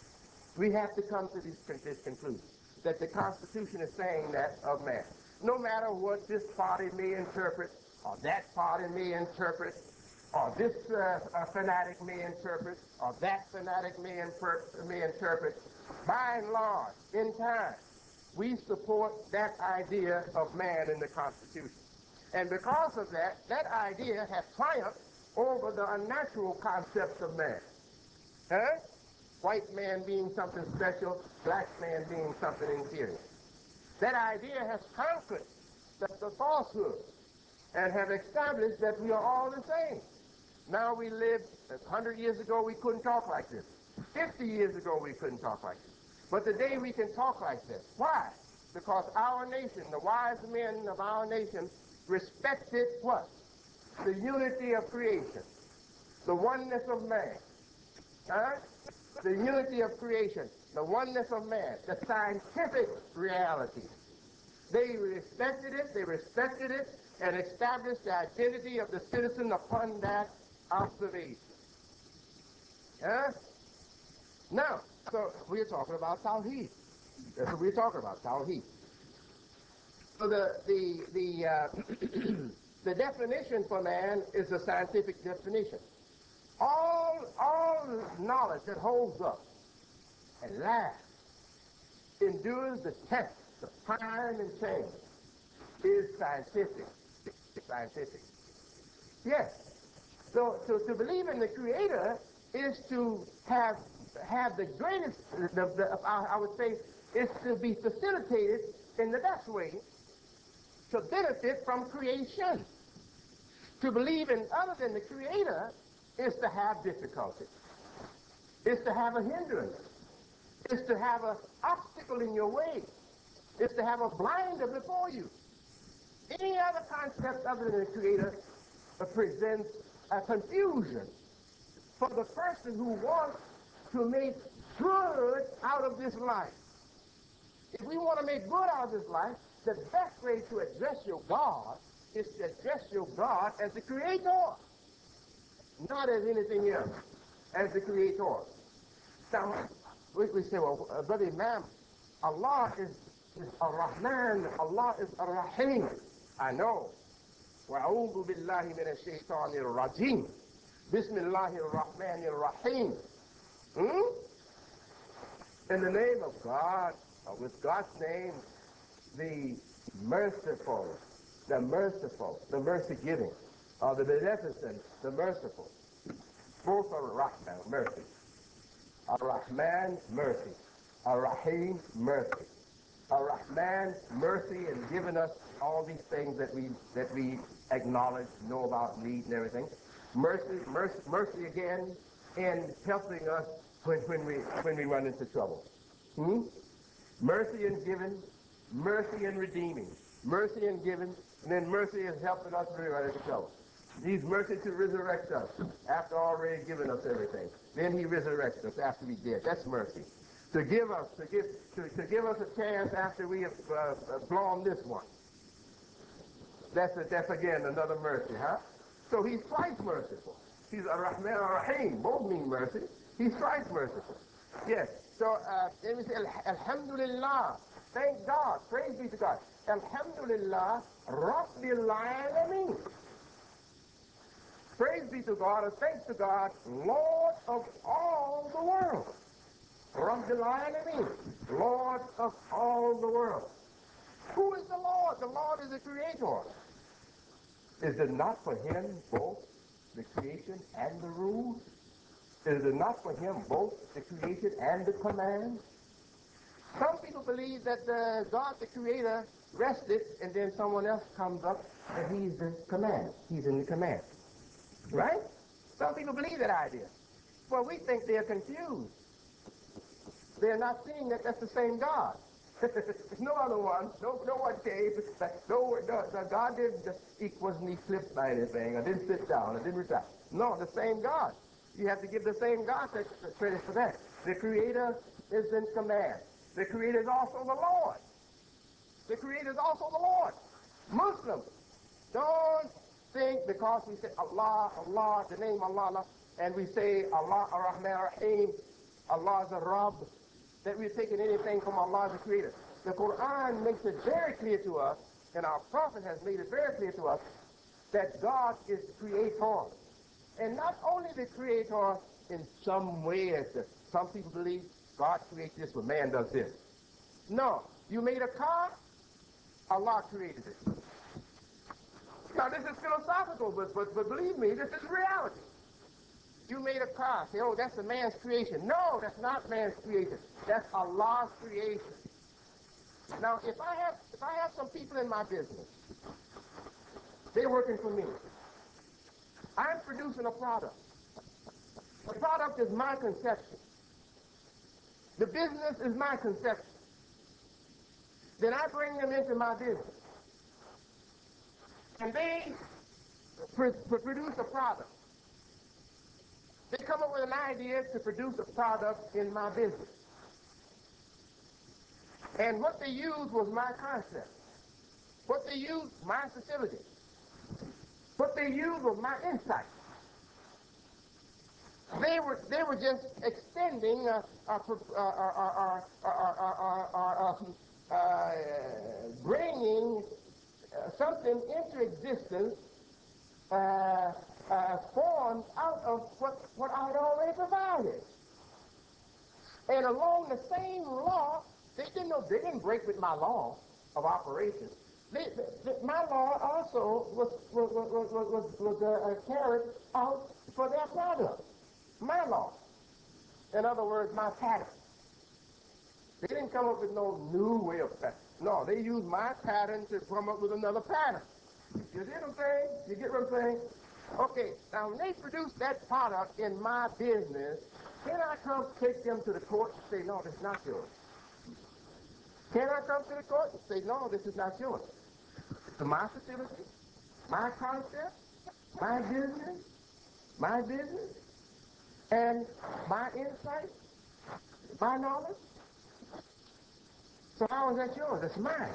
we have to come to this, this conclusion, that the Constitution is saying that of man. No matter what this party may interpret, or that party may interpret, or this uh, uh, fanatic may interpret, or that fanatic may, may interpret, by and large, in time, we support that idea of man in the Constitution. And because of that, that idea has triumphed over the unnatural concepts of man. Huh? White man being something special, black man being something inferior. That idea has conquered the, the falsehood and have established that we are all the same. Now we live, one hundred years ago we couldn't talk like this. fifty years ago we couldn't talk like this. But today we can talk like this. Why? Because our nation, the wise men of our nation, respected what? The unity of creation, the oneness of man. Huh? The unity of creation, the oneness of man, the scientific reality. They respected it, they respected it, and established the identity of the citizen upon that observation. Huh? Now, so we're talking about Tawheed. That's what we're talking about, Tawheed. So the the the uh, the definition for man is a scientific definition. All all knowledge that holds up and lasts, endures the test of time and change, is scientific. Scientific. Yes. So, so to believe in the Creator is to have have the greatest, the, the, I, I would say, is to be facilitated in the best way to benefit from creation. To believe in other than the Creator is to have difficulty. Is to have a hindrance. Is to have an obstacle in your way. Is to have a blinder before you. Any other concept other than the Creator uh, presents a confusion for the person who wants to make good out of this life. If we want to make good out of this life, the best way to address your God is to address your God as the Creator, not as anything else, as the Creator. Now, we, we say, well, uh, Brother Imam, Allah is is Ar-Rahman, Allah is Ar-Rahim. I know. وَأَعُوذُ بِاللَّهِ مِنَ الشَّيْطَانِ الرَّجِيمِ بِسْمِ اللَّهِ الرَّحْمَنِ الرَّحِيمِ. Hmm? In the name of God, or with God's name, the merciful, the merciful, the mercy-giving, or the beneficent, the merciful. Both are Rahman, mercy. Ar-Rahman, mercy. Ar-Rahim, mercy. Ar-Rahman, mercy, and giving us all these things that we that we acknowledge, know about, need, and everything. Mercy, mercy, mercy again, in helping us when when we when we run into trouble. Hmm? Mercy in giving, mercy in redeeming, mercy in giving, and then mercy is helping us when we run into trouble. He's mercy to resurrect us after already giving us everything. Then he resurrects us after we did. That's mercy. To give us, to give, to, to give us a chance after we have uh, blown this one. That's a, that's again another mercy, huh? So he's twice merciful. He's Ar-Rahman Ar-Rahim. Both mean mercy. He's twice merciful. Yes. So uh, let me say, Alhamdulillah. Thank God. Praise be to God. Alhamdulillah. Rabbil Alameen. Praise be to God, and thanks to God, Lord of all the world. Rabbil Alameen, Lord of all the world. Who is the Lord? The Lord is the Creator. Is it not for him both the creation and the rule? Is it not for him both the creation and the command? Some people believe that uh, God, the Creator, rested, and then someone else comes up, and he's the command. He's in the command. Right? Some people believe that idea. Well, we think they're confused. They're not seeing that that's the same God. No other one. No, no one came. No, no, no God didn't just wasn't eclipsed by anything. I didn't sit down. I didn't retire. No, the same God. You have to give the same God credit for that. The Creator is in command. The Creator is also the Lord. The Creator is also the Lord. Muslims, don't think because we say Allah, Allah, the name Allah, Allah, and we say Allah, Ar-Rahman, Ar-Rahim, Allah is a Rabb, that we're taking anything from Allah the Creator. The Quran makes it very clear to us, and our Prophet has made it very clear to us, that God is the Creator. And not only the Creator in some way, as the, some people believe God creates this when man does this. No, you made a car, Allah created it. Now this is philosophical, but, but, but believe me, this is reality. You made a car, say, oh, that's a man's creation. No, that's not man's creation. That's Allah's creation. Now, if I have if I have some people in my business, they're working for me. I'm producing a product. The product is my conception. The business is my conception. Then I bring them into my business. And they pr pr produce a product. They come up with an idea to produce a product in my business. And what they used was my concept. What they used, my facility. What they used was my insight. They were they were just extending, uh, uh, uh, uh, uh, uh, bringing uh, something into existence uh, uh, formed out of what what I had already provided. And along the same law, they didn't know they didn't break with my law of operation. They, they, my law also was was was was, was uh, carried out for their product. My law. In other words, my pattern. They didn't come up with no new way of pattern. No, they used my pattern to come up with another pattern. You see what I'm saying? You get what I'm saying? Okay, now when they produce that product in my business, can I come take them to the court and say, no, this is not yours? Can I come to the court and say, no, this is not yours? It's my facility, my concept, my business, my business, and my insight, my knowledge. So how is that yours? It's mine.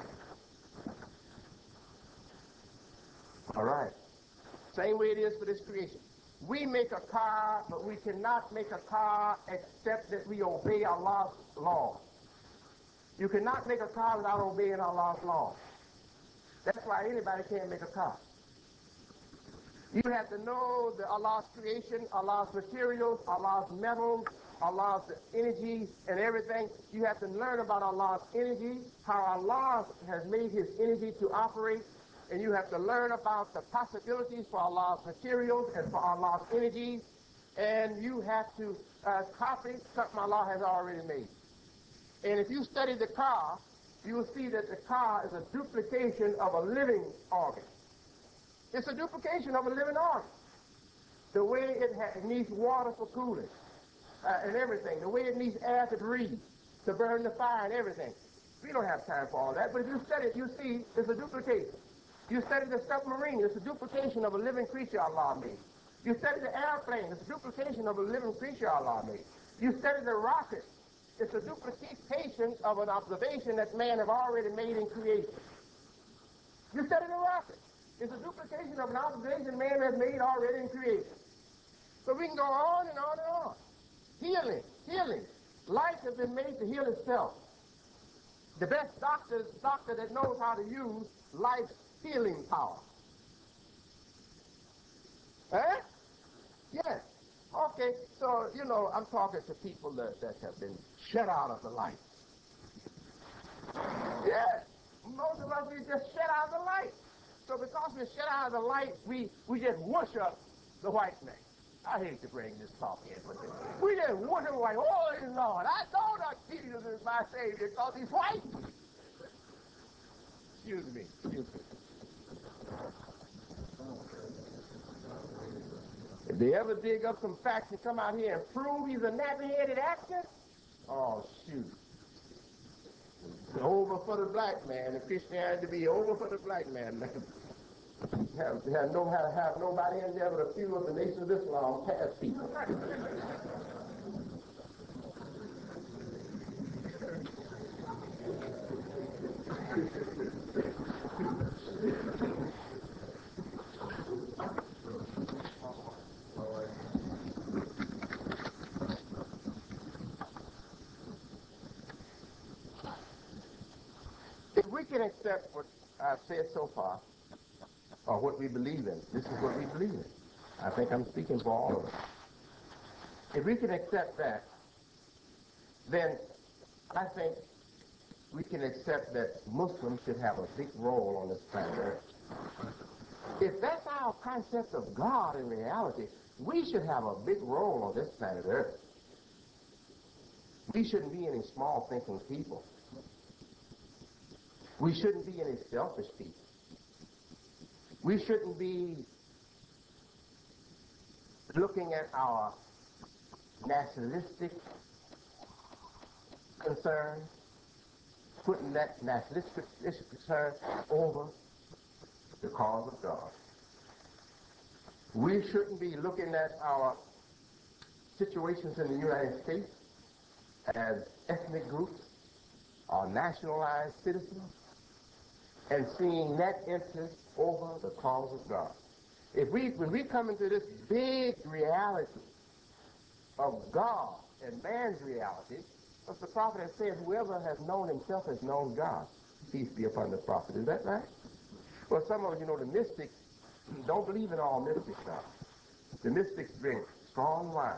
All right. Same way it is for this creation. We make a car, but we cannot make a car except that we obey Allah's law. You cannot make a car without obeying Allah's law. That's why anybody can't make a car. You have to know the Allah's creation, Allah's materials, Allah's metals, Allah's energy and everything. You have to learn about Allah's energy, how Allah has made his energy to operate, and you have to learn about the possibilities for Allah's materials and for Allah's energies, and you have to uh, copy something Allah has already made. And if you study the car, you will see that the car is a duplication of a living organ. It's a duplication of a living organ. The way it, ha it needs water for cooling uh, and everything. The way it needs air to breathe, to burn the fire and everything. We don't have time for all that, but if you study it, you see it's a duplication. You study the submarine, it's a duplication of a living creature Allah made. You study the airplane, it's a duplication of a living creature Allah made. You study the rocket, it's a duplication of an observation that man have already made in creation. You study the rocket. It's a duplication of an observation man has made already in creation. So we can go on and on and on. Healing, healing. Life has been made to heal itself. The best doctor is the doctor that knows how to use life's healing power. Eh? Yes. Okay, so, you know, I'm talking to people that, that have been shut out of the light. Yes. Most of us, we just shut out of the light. So because we're shut out of the light, we, we just worship the white man. I hate to bring this talk in, but we just worship like, holy Lord, I know that Jesus is my Savior because he's white. Excuse me, excuse me. If they ever dig up some facts and come out here and prove he's a nappy-headed actor, oh, shoot. It's over for the black man, and Christianity be over for the black man. have, have, no, have, have nobody in there but a few of the Nation of Islam past people. If we can accept what I've said so far, or what we believe in, this is what we believe in. I think I'm speaking for all of us. If we can accept that, then I think we can accept that Muslims should have a big role on this planet Earth. If that's our concept of God in reality, we should have a big role on this planet Earth. We shouldn't be any small thinking people. We shouldn't be any selfish people. We shouldn't be looking at our nationalistic concerns, putting that nationalistic concern over the cause of God. We shouldn't be looking at our situations in the United States as ethnic groups or nationalized citizens and seeing that interest over the cause of God. If we, when we come into this big reality of God and man's reality, as the prophet has said, whoever has known himself has known God. Peace be upon the prophet. Is that right? Well, some of you know the mystics don't believe in all mystics now. The mystics drink strong wine.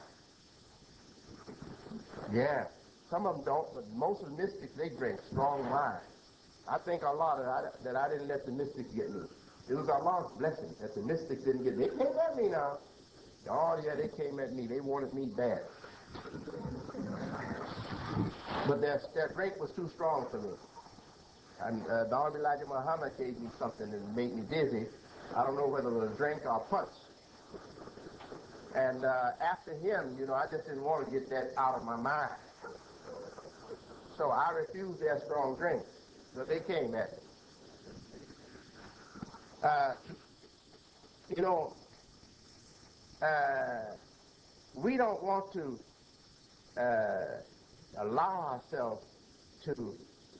Yeah, some of them don't, but most of the mystics, they drink strong wine. I think a lot of that, that I didn't let the mystics get me. It was Allah's blessing that the mystics didn't get me. They came at me now. Oh, yeah, they came at me. They wanted me bad. But their, their drink was too strong for me. And uh, the Honorable Elijah Muhammad gave me something that made me dizzy. I don't know whether it was a drink or a punch. And uh, after him, you know, I just didn't want to get that out of my mind. So I refused their strong drinks. So they came at me. Uh, you know, uh, we don't want to uh, allow ourselves to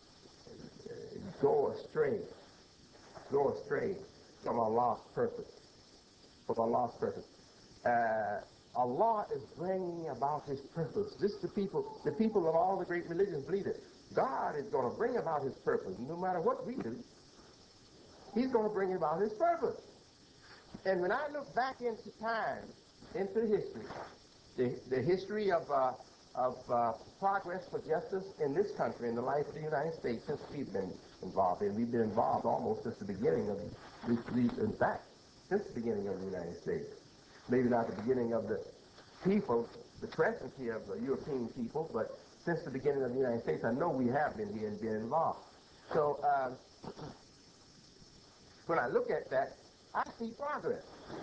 go astray, go astray from Allah's purpose, from Allah's purpose. Uh, Allah is bringing about His purpose. This the people, the people of all the great religions believe it. God is going to bring about his purpose. No matter what we do, he's going to bring about his purpose. And when I look back into time, into history, the, the history of, uh, of uh, progress for justice in this country, in the life of the United States, since we've been involved in, we've been involved almost since the beginning of, the, the, in fact, since the beginning of the United States. Maybe not the beginning of the people, the presence here of the European people, but since the beginning of the United States, I know we have been here and been involved. So um, when I look at that, I see progress.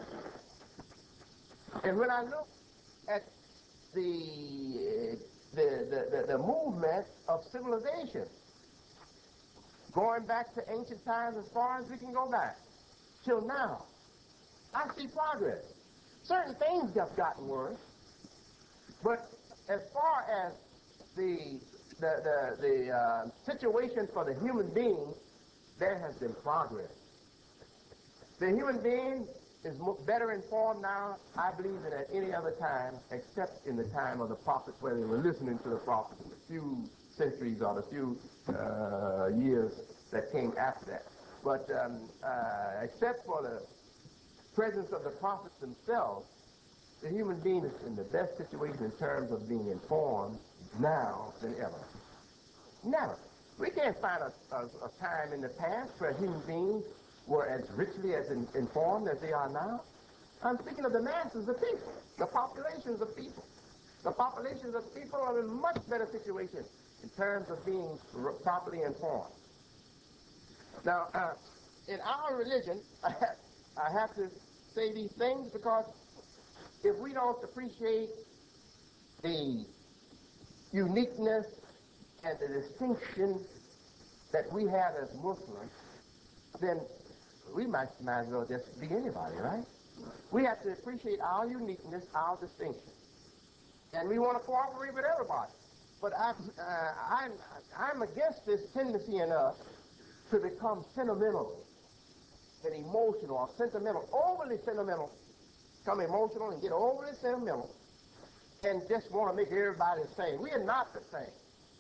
And when I look at the, the, the, the, the movement of civilization, going back to ancient times as far as we can go back, till now, I see progress. Certain things have gotten worse, but as far as the, the, the, the uh, situation for the human being, there has been progress. The human being is better informed now, I believe, than at any other time, except in the time of the prophets, where they were listening to the prophets, the few centuries or the few uh, years that came after that. But um, uh, except for the presence of the prophets themselves, the human being is in the best situation in terms of being informed now than ever. Never. We can't find a, a, a time in the past where human beings were as richly as in, informed as they are now. I'm speaking of the masses of people, the populations of people. The populations of people are in a much better situation in terms of being r properly informed. Now, uh, in our religion, I have, I have to say these things because if we don't appreciate the uniqueness and the distinction that we have as Muslims, then we might, might as well just be anybody, right? We have to appreciate our uniqueness, our distinction. And we want to cooperate with everybody. But I, uh, I'm, I'm against this tendency in us to become sentimental and emotional or sentimental, overly sentimental, become emotional and get overly sentimental and just want to make everybody the same. We are not the same.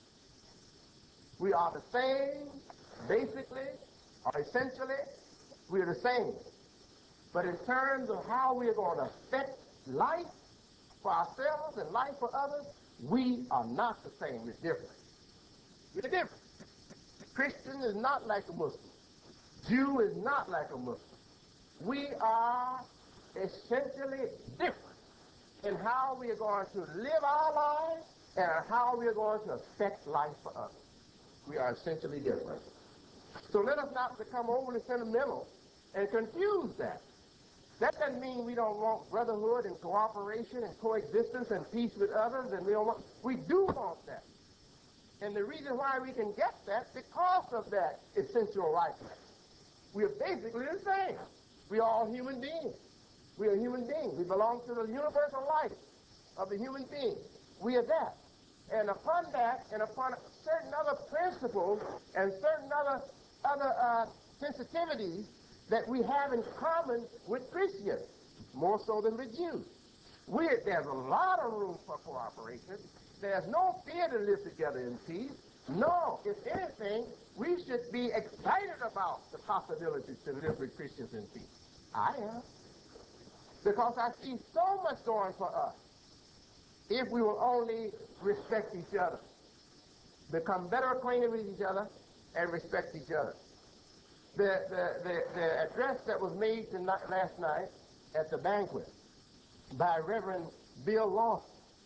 We are the same, basically, or essentially, we are the same. But in terms of how we are going to affect life for ourselves and life for others, we are not the same. We're different. We're different. Christian is not like a Muslim. Jew is not like a Muslim. We are essentially different in how we are going to live our lives and how we are going to affect life for others. We are essentially different. So let us not become overly sentimental and confuse that. That doesn't mean we don't want brotherhood and cooperation and coexistence and peace with others, and we don't want, we do want that. And the reason why we can get that, because of that essential rightness. We are basically the same. We are all human beings. We are human beings. We belong to the universal life of the human being. We are that. And upon that, and upon certain other principles and certain other, other uh, sensitivities that we have in common with Christians, more so than with Jews. We, there's a lot of room for cooperation. There's no fear to live together in peace. No, if anything, we should be excited about the possibility to live with Christians in peace. I am. Because I see so much going for us if we will only respect each other, become better acquainted with each other, and respect each other. The, the, the, the address that was made tonight, last night at the banquet by Reverend Bill Lawson,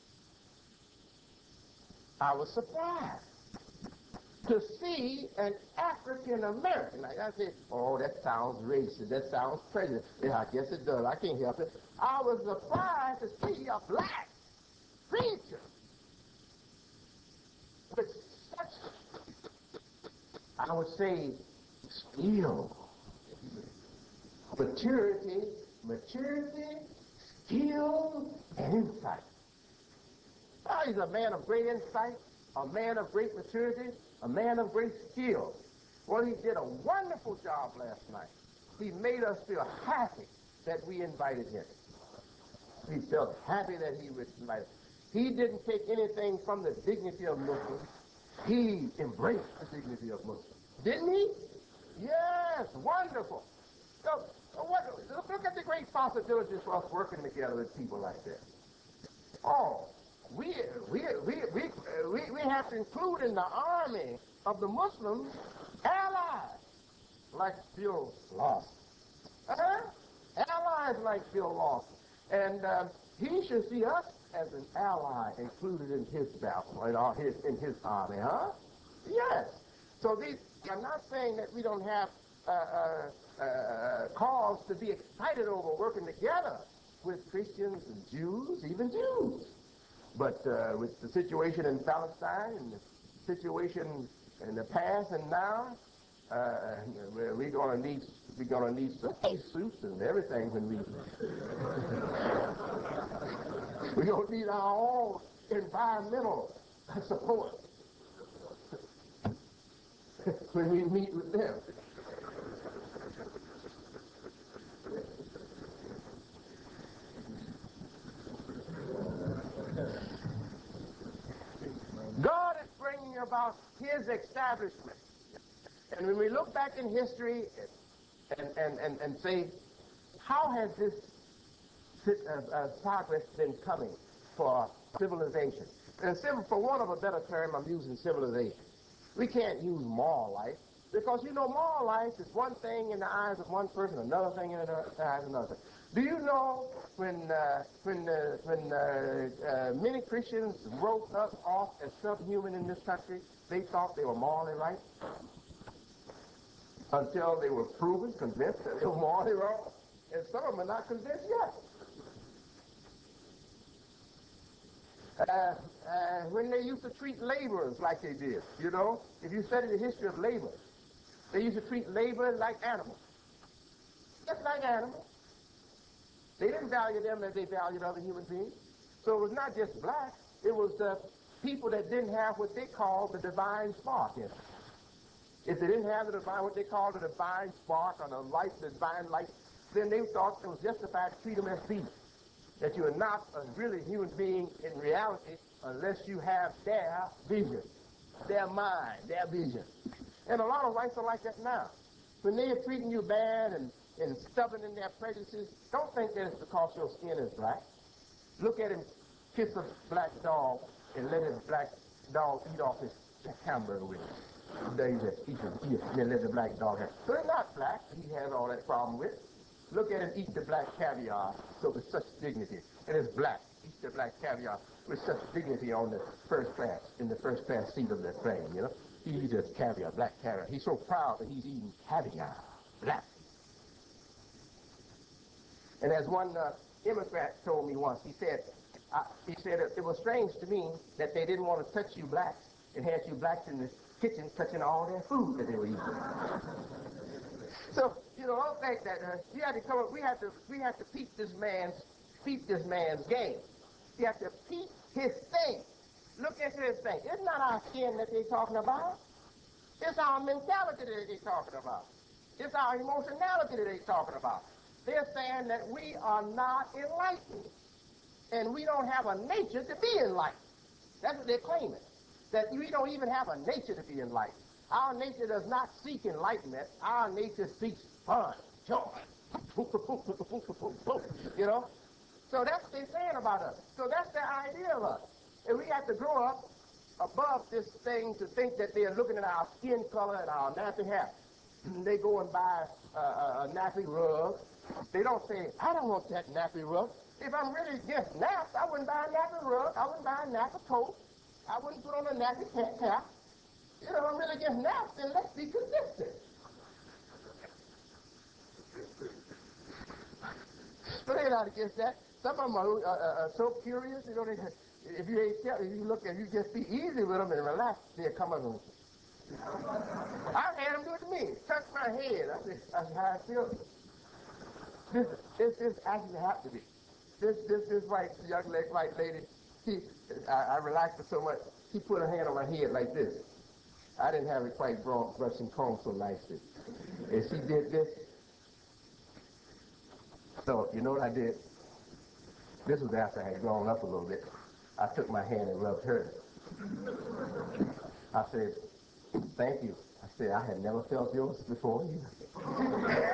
I was surprised to see an African American. I said, oh, that sounds racist. That sounds prejudiced. Yeah, I guess it does. I can't help it. I was surprised to see a black preacher with such, I would say, skill, maturity, maturity, skill, and insight. Oh, he's a man of great insight, a man of great maturity, a man of great skill. Well, he did a wonderful job last night. He made us feel happy that we invited him. He felt happy that he was invited. He didn't take anything from the dignity of Muslims. he embraced the dignity of Muslims. Didn't he? Yes, wonderful. So, what, look at the great possibilities for us working together with people like that. Oh, we, we, we, we, we, we have to include in the army of the Muslims allies like Bill Lawson. Uh-huh. Allies like Bill Lawson. And uh, he should see us as an ally included in his battle, in, our, his, in his army, huh? Yes. So these, I'm not saying that we don't have uh, uh, uh, cause to be excited over working together with Christians and Jews, even Jews. But uh, with the situation in Palestine and the situation in the past and now, uh, we're gonna need we're gonna need space suits and everything when we we're gonna need our own environmental support when we meet with them. God is bringing about his establishment. And when we look back in history and, and, and, and say, how has this uh, uh, progress been coming for civilization? And civil, for want of a better term, I'm using civilization. We can't use moral life because, you know, moral life is one thing in the eyes of one person, another thing in the eyes of another. Do you know when uh, when uh, when uh, uh, many Christians wrote us off as subhuman in this country, they thought they were morally right until they were proven, convinced that they were morally wrong, and some of them are not convinced yet. Uh, uh, when they used to treat laborers like they did, you know, if you study the history of labor, they used to treat labor like animals, just like animals. They didn't value them as they valued other human beings. So it was not just blacks, it was uh, people that didn't have what they called the divine spark in them. If they didn't have the divine, what they called the divine spark or the light, the divine light, then they thought it was justified to treat them as beasts. That you are not a really human being in reality unless you have their vision, their mind, their vision. And a lot of whites are like that now. When they are treating you bad and, and stubborn in their prejudices, don't think that it's because your skin is black. Look at him kiss a black dog and let his black dog eat off his hamburger with him. They just eat him, eat him, and then let the black dog have. So they're not black. He has all that problem with. Look at him eat the black caviar so with such dignity. And it's black. Eat the black caviar with such dignity on the first class, in the first class seat of the plane, you know. He eats his caviar, black caviar. He's so proud that he's eating caviar, black. And as one uh, immigrant told me once, he said, uh, he said it, it was strange to me that they didn't want to touch you blacks and had you blacks in the kitchen touching all their food that they were eating. So, you know, don't think that uh, you have to come up, we have to we have to peep this man's peep this man's game. You have to peep his thing. Look at his thing. It's not our skin that they're talking about. It's our mentality that they're talking about. It's our emotionality that they're talking about. They're saying that we are not enlightened. And we don't have a nature to be enlightened. That's what they're claiming. That we don't even have a nature to be enlightened. Our nature does not seek enlightenment. Our nature seeks fun, joy. You know? So that's what they're saying about us. So that's their idea of us. And we have to grow up above this thing to think that they're looking at our skin color and our nappy hair. They go and buy a, a, a nappy rug. They don't say, I don't want that nappy rug. If I'm really against naps, I wouldn't buy a nappy rug. I wouldn't buy a nappy coat. I wouldn't put on a nappy cat cap. You know, if I'm really against naps, then let's be consistent. But they're not against that. Some of them are uh, uh, so curious, you know, they, if you ain't tell, if you look at, you just be easy with them and relax, they'll come up and I've had them do it to me. Touch my head. I said, that's how I feel. This, this, this actually have to be. This, this, this white young lady, white lady, she, I, I relaxed her so much, she put her hand on my head like this. I didn't have it quite brushed brush and combed so nicely. And she did this. So, you know what I did? This was after I had grown up a little bit. I took my hand and rubbed hers. I said, thank you. I said, I had never felt yours before either.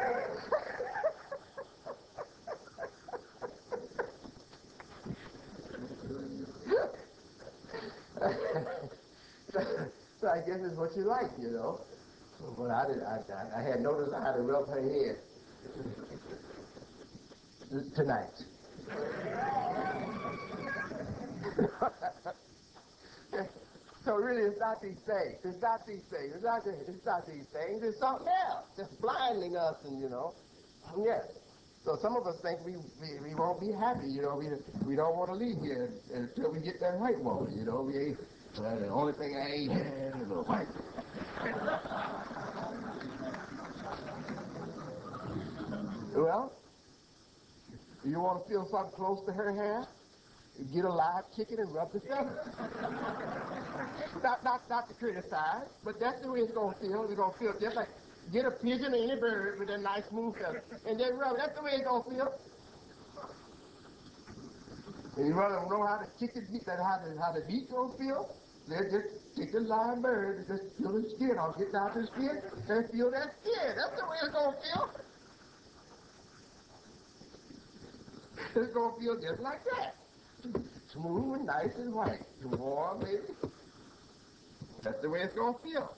So I guess it's what you like, you know. But I, did, I, I, I had no desire to rub her head tonight. So really, it's not these things. It's not these things. It's not, it's not these things. It's something else. Just blinding us, and you know. Yes. So some of us think we, we, we won't be happy, you know. We we don't want to leave here until we get that white woman, you know. We ain't, well, the only thing I ain't had is a white. Well, you want to feel something close to her hair? Get a live chicken and rub the feathers. not, not, not to criticize, but that's the way it's going to feel. It's going to feel just like get a pigeon or any bird with a nice smooth feather, and then rub it. That's the way it's going to feel. And you want to know how the chicken, how the, how the meat going to feel? Then just take the live bird and just feel the skin. I'll get down to the skin and feel that skin. That's the way it's going to feel. It's going to feel just like that. Smooth and nice and white. Warm, baby. That's the way it's going to feel.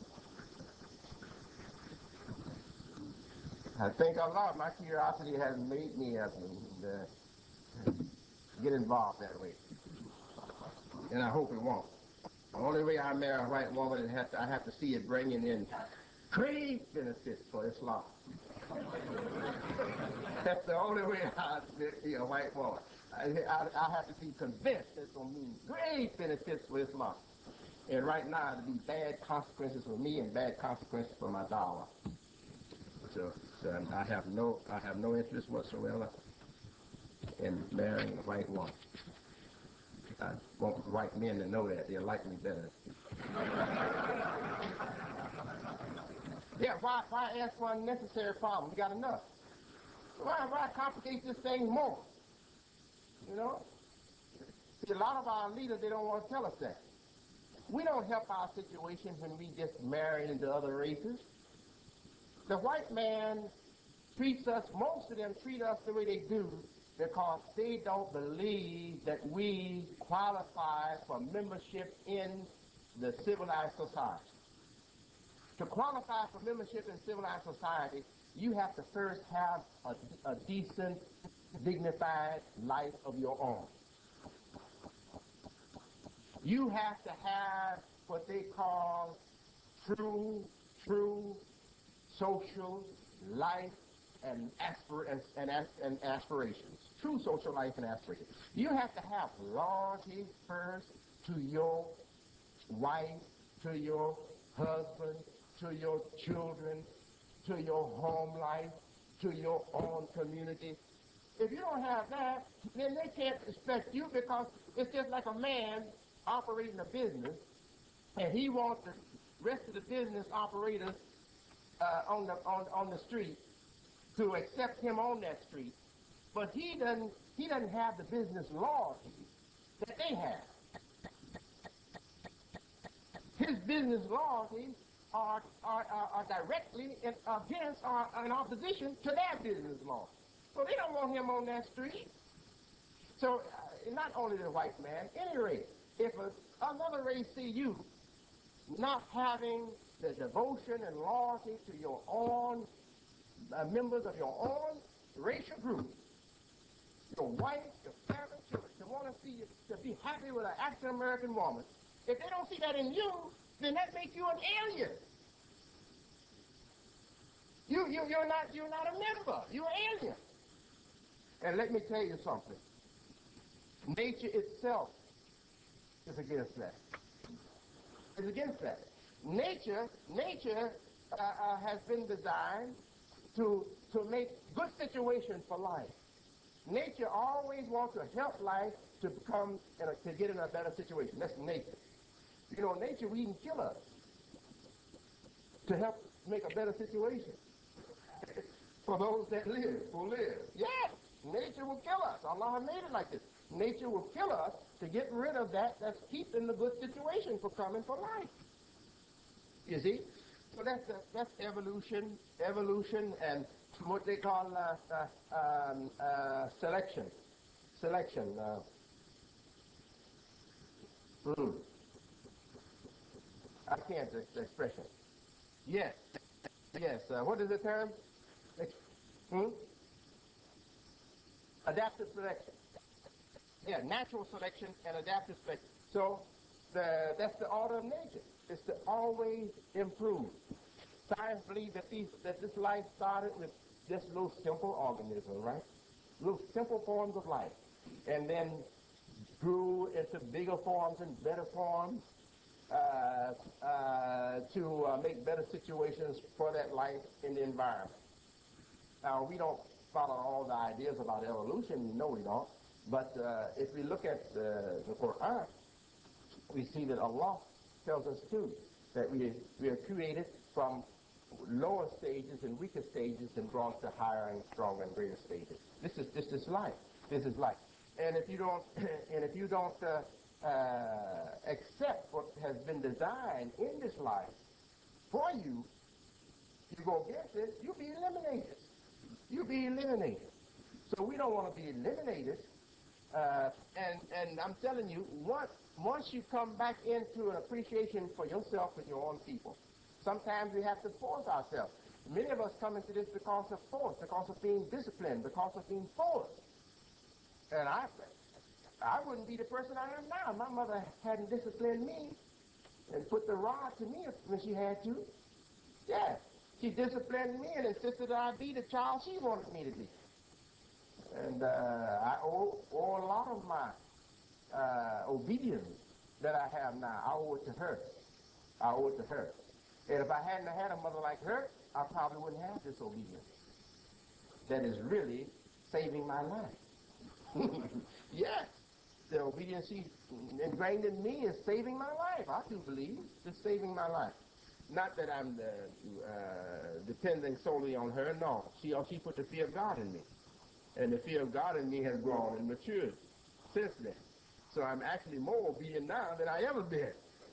I think a lot. My curiosity has made me uh, uh, get involved that way. And I hope it won't. The only way I marry a white woman is have to, I have to see it bringing in great benefits for Islam. That's the only way I see a white woman. I, I, I have to be convinced it's going to mean great benefits for Islam. And right now, it'll be bad consequences for me and bad consequences for my dawah. So, so I have no, I have no interest whatsoever in marrying a white woman. I want white men to know that. They'll like me better. Yeah, why, why ask for unnecessary problem? We got enough. Why, why complicate this thing more? You know? See, a lot of our leaders, they don't want to tell us that. We don't help our situation when we just marry into other races. The white man treats us, most of them treat us the way they do because they don't believe that we qualify for membership in the civilized society. To qualify for membership in civilized society, you have to first have a, a decent, dignified life of your own. You have to have what they call true, true social life and, aspir and, and, and aspirations. True social life and aspirations. You have to have loyalty first to your wife, to your husband, to your children, to your home life, to your own community. If you don't have that, then they can't respect you because it's just like a man operating a business and he wants the rest of the business operators uh, on, the, on, on the street to accept him on that street, but he doesn't, he doesn't have the business loyalty that they have. His business loyalty are, are, are, are directly in, against or in opposition to their business law. So they don't want him on that street. So uh, not only the white man, any race, if a, another race see you not having the devotion and loyalty to your own uh, members of your own racial group, your wife, your family, children, to want to see you, to be happy with an African American woman, if they don't see that in you, then that makes you an alien. You, you, you're not, you're not a member. You're an alien. And let me tell you something. Nature itself is against that. It's against that. Nature, nature uh, uh, has been designed to, to make good situations for life. Nature always wants to help life to become, in a, to get in a better situation. That's nature. You know, nature will even kill us to help make a better situation for those that live, who live. Yes, nature will kill us. Allah made it like this. Nature will kill us to get rid of that that's keeping the good situation for coming for life. You see? So that's, uh, that's evolution, evolution, and what they call uh, uh, um, uh, selection. Selection. Uh, hmm. I can't, the expression. Yes. Yes. Uh, what is the term? Hmm? Adaptive selection. Yeah, natural selection and adaptive selection. So the, that's the order of nature. It's to always improve. Science believes that these that this life started with just little simple organisms, right? Little simple forms of life, and then grew into bigger forms and better forms uh, uh, to uh, make better situations for that life in the environment. Now, we don't follow all the ideas about evolution, you know we don't, but uh, if we look at the, the Quran, we see that Allah tells us too that we, we are created from lower stages and weaker stages and brought to higher and stronger and greater stages. This is this is life. This is life. And if you don't and if you don't uh, uh, accept what has been designed in this life for you, you go against it, you'll be eliminated. You'll be eliminated. So we don't want to be eliminated. Uh, and and I'm telling you, once once you come back into an appreciation for yourself and your own people, sometimes we have to force ourselves. Many of us come into this because of force, because of being disciplined, because of being forced. And I, I wouldn't be the person I am now. My mother hadn't disciplined me and put the rod to me when she had to. Yeah, she disciplined me and insisted that I be the child she wanted me to be. And uh, I owe, owe a lot of my uh, obedience that I have now. I owe it to her. I owe it to her. And if I hadn't had a mother like her, I probably wouldn't have this obedience. That is really saving my life. Yes, the obedience she ingrained in me is saving my life. I do believe it's saving my life. Not that I'm the, uh, depending solely on her. No, she she put the fear of God in me, and the fear of God in me has grown and matured since then. So I'm actually more obedient now than I ever been.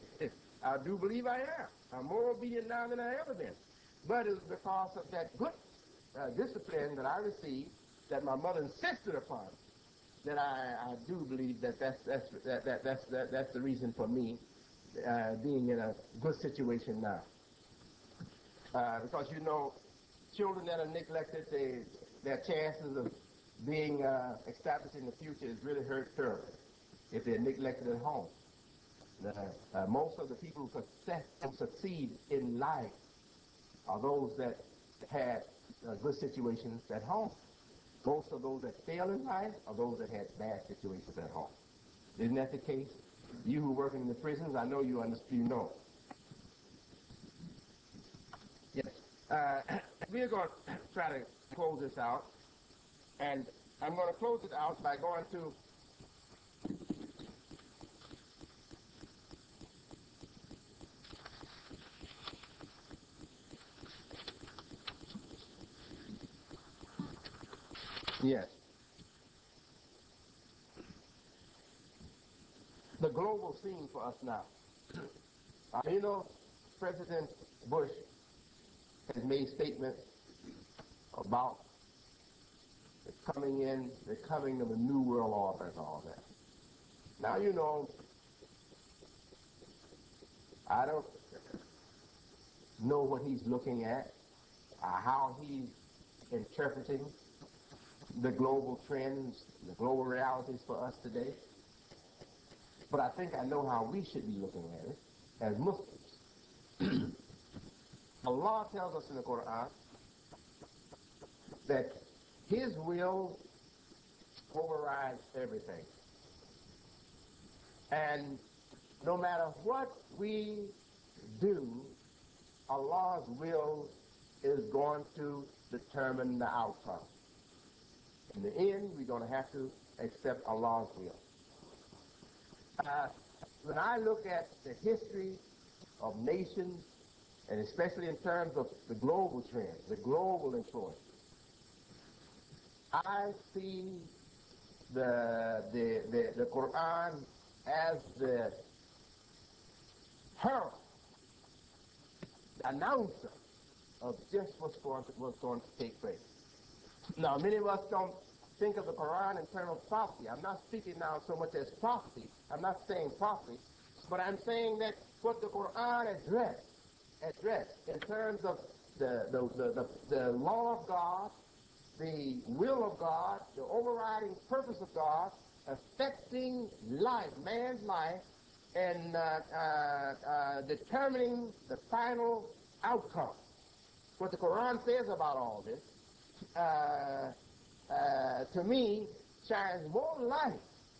I do believe I am. I'm more obedient now than I ever been. But it's because of that good uh, discipline that I received, that my mother insisted upon, that I, I do believe that that's, that's, that, that, that's, that, that's the reason for me uh, being in a good situation now. Uh, because, you know, children that are neglected, they, their chances of being uh, established in the future is really hurt terribly if they're neglected at home. Uh, uh, most of the people who success, succeed in life are those that had uh, good situations at home. Most of those that fail in life are those that had bad situations at home. Isn't that the case? You who work in the prisons, I know you understand. You know. Yes. Uh, we're going to try to close this out, and I'm going to close it out by going to yes. The global scene for us now. Uh, you know, President Bush has made statements about the coming in, the coming of a new world order and all that. Now, you know, I don't know what he's looking at, uh, how he's interpreting the global trends, the global realities for us today. But I think I know how we should be looking at it as Muslims. Allah tells us in the Quran that His will overrides everything. And no matter what we do, Allah's will is going to determine the outcome. In the end, we're going to have to accept Allah's will. Uh, when I look at the history of nations, and especially in terms of the global trends, the global influence, I see the, the, the, the Quran as the herald announcer of just what's going to, what's going to take place. Now, many of us don't think of the Quran in terms of prophecy. I'm not speaking now so much as prophecy. I'm not saying prophecy, but I'm saying that what the Quran addressed, addressed in terms of the, the, the, the, the law of God, the will of God, the overriding purpose of God, affecting life, man's life, and uh, uh, uh, determining the final outcome. What the Quran says about all this, uh, uh, to me, shines more light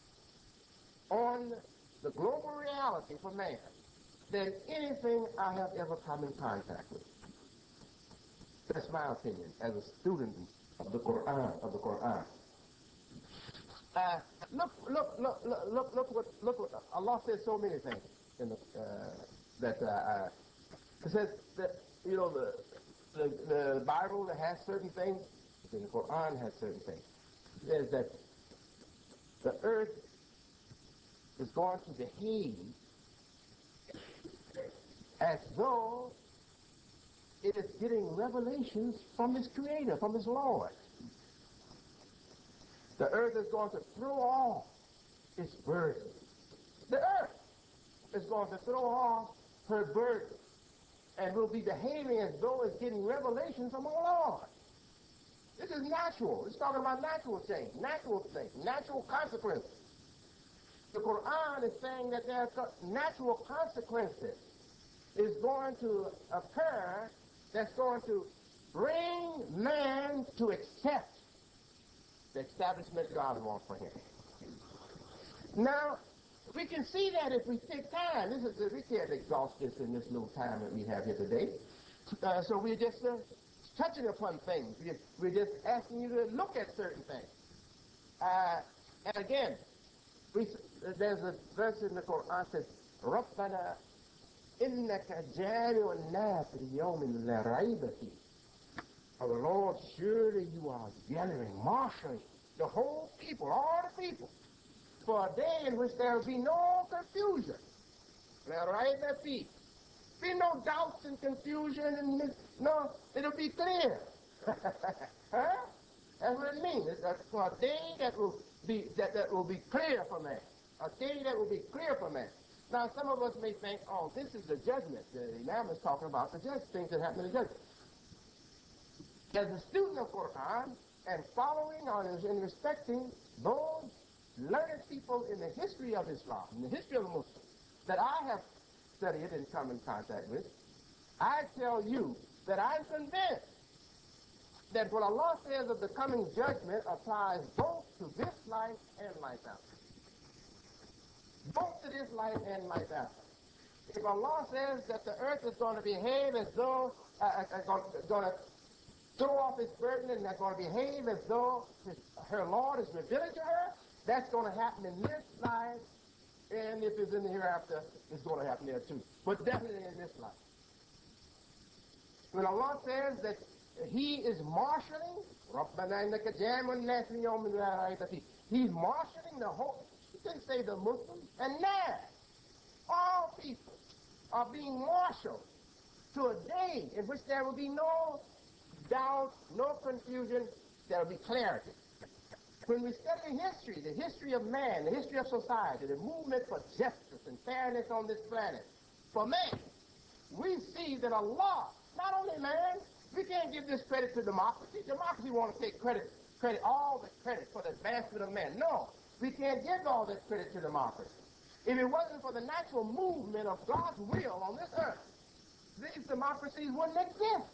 on the global reality for man than anything I have ever come in contact with. That's my opinion as a student of the Quran. Of the Quran. Uh, look, look, look, look, look, look what, look what Allah says so many things in the, uh, that uh, uh, it says that you know the, the the Bible has certain things, and the Quran has certain things. It says that the earth is going to behave as though it is getting revelations from its Creator, from its Lord. The earth is going to throw off its burden. The earth is going to throw off her burden and will be behaving as though it's getting revelations from our Lord. This is natural. It's talking about natural change, natural things, natural consequences. The Quran is saying that there are natural consequences is going to occur that's going to bring man to accept the establishment God wants for him. Now, we can see that if we take time. This is, we can't exhaust this in this little time that we have here today. Uh, so we're just uh, touching upon things. We're, we're just asking you to look at certain things. Uh, and again, we, there's a verse in the Quran that says, رَبَّنَا إِنَّكَ جَامِعُ النَّاسِ لِيَوْمٍ لَا رَيْبَ فِيهِ. Our Lord, surely you are gathering, marshaling the whole people, all the people, for a day in which there will be no confusion. Now, right there, be be no doubts and confusion, and no, it'll be clear. Huh? That's what it means. It's a, for a day that will be that, that will be clear for man. A day that will be clear for man. Now, some of us may think, oh, this is the judgment. The Imam is talking about the judgment, things that happen in the judgment. As a student of Quran and following on and respecting those learned people in the history of Islam, in the history of the Muslims, that I have studied and come in contact with, I tell you that I'm convinced that what Allah says of the coming judgment applies both to this life and life after. Both to this life and life after. If Allah says that the earth is going to behave as though, uh, uh, going to throw off its burden and they're going to behave as though his, her Lord is revealing to her, that's going to happen in this life, and if it's in the hereafter, it's going to happen there too. But definitely in this life. When Allah says that He is marshaling, He's marshaling the whole, He didn't say the Muslims, and now all people are being marshaled to a day in which there will be no doubt, no confusion, there will be clarity. When we study history, the history of man, the history of society, the movement for justice and fairness on this planet, for man, we see that Allah, not only man, we can't give this credit to democracy. Democracy wants to take credit, credit, all the credit for the advancement of man. No, we can't give all that credit to democracy. If it wasn't for the natural movement of God's will on this earth, these democracies wouldn't exist.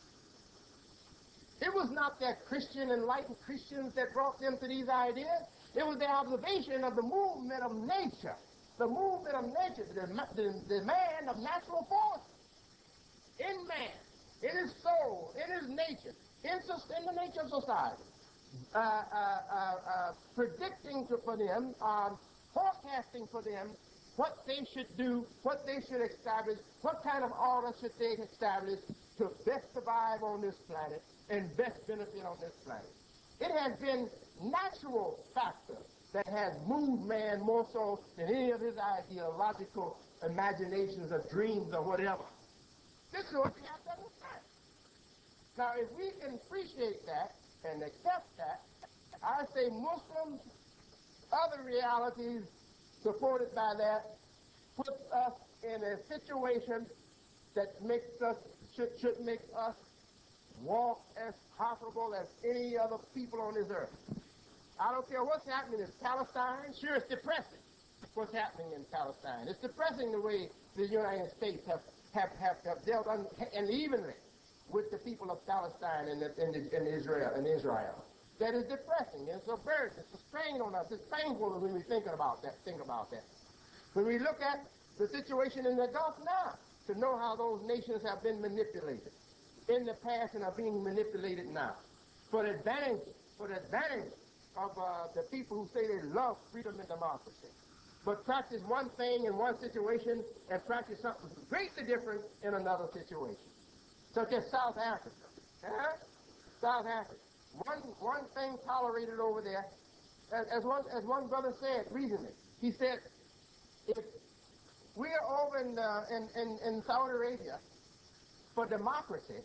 It was not that Christian, enlightened Christians that brought them to these ideas. It was the observation of the movement of nature, the movement of nature, the, the, the demand of natural forces in man, in his soul, in his nature, in, in the nature of society, uh, uh, uh, uh, predicting to, for them, um, forecasting for them what they should do, what they should establish, what kind of order should they establish to best survive on this planet and best benefit on this planet. It has been natural factors that has moved man more so than any of his ideological imaginations or dreams or whatever. This is what we have to understand. Now, if we can appreciate that and accept that, I say Muslims, other realities supported by that, puts us in a situation that makes us, should, should make us walk as comfortable as any other people on this earth. I don't care what's happening in Palestine. Sure, it's depressing what's happening in Palestine. It's depressing the way the United States have, have, have, have dealt un, and evenly with the people of Palestine and, the, and, the, and Israel and Israel. That is depressing. It's a burden. It's a strain on us. It's painful when we think about that. Think about that. When we look at the situation in the Gulf now, to know how those nations have been manipulated in the past and are being manipulated now for the advantage, for the advantage of uh, the people who say they love freedom and democracy, but practice one thing in one situation and practice something greatly different in another situation, such as South Africa. Uh, South Africa. One one thing tolerated over there, as, as one as one brother said recently. He said, if we are over in, uh, in, in, in Saudi Arabia for democracy,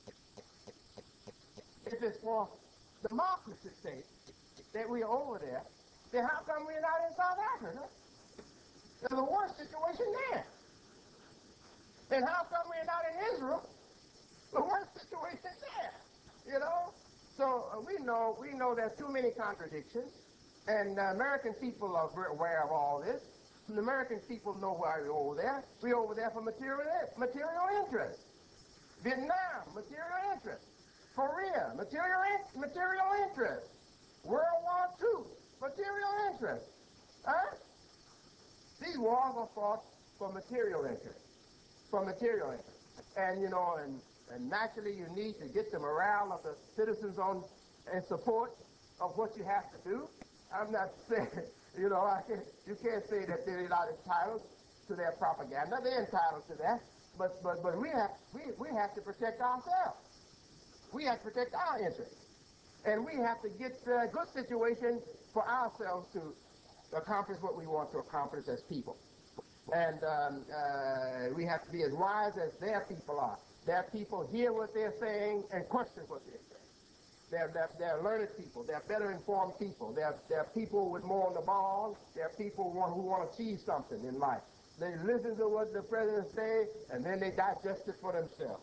if it's for democracy's sake that we are over there, then how come we're not in South Africa? There's a worse situation there. And how come we're not in Israel? The worst situation there, you know? So uh, we know we know there's too many contradictions, and uh, American people are very aware of all this. The American people know why we're over there. We're over there for material material interest. Vietnam, material interest. Korea, material in, material interest. World War Two, material interest. Huh? These wars are fought for material interest, for material interest. And you know, and, and naturally you need to get the morale of the citizens on in support of what you have to do. I'm not saying, you know, I can't, you can't say that they're not entitled to their propaganda. They're entitled to that. But but but we have we, we have to protect ourselves. We have to protect our interests. And we have to get a good situation for ourselves to accomplish what we want to accomplish as people. And um, uh, we have to be as wise as their people are. Their people hear what they're saying and question what they're saying. They're, they're, they're learned people. They're better informed people. They're, they're people with more on the ball. They're people who want, who want to achieve something in life. They listen to what the president say, and then they digest it for themselves.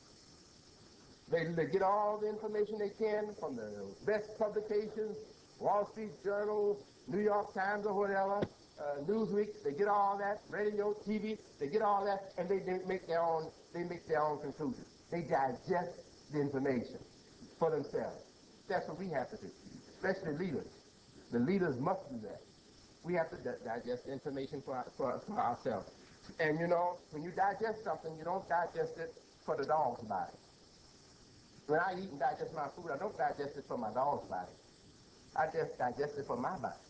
They, they get all the information they can from the best publications, Wall Street Journal, New York Times or whatever, uh, Newsweek. They get all that, radio, T V. They get all that, and they, they make their own. They make their own conclusions. They digest the information for themselves. That's what we have to do, especially leaders. The leaders must do that. We have to di- digest the information for, our, for, for ourselves. And you know, when you digest something, you don't digest it for the dog's body. When I eat and digest my food, I don't digest it for my dog's body. I just digest it for my body.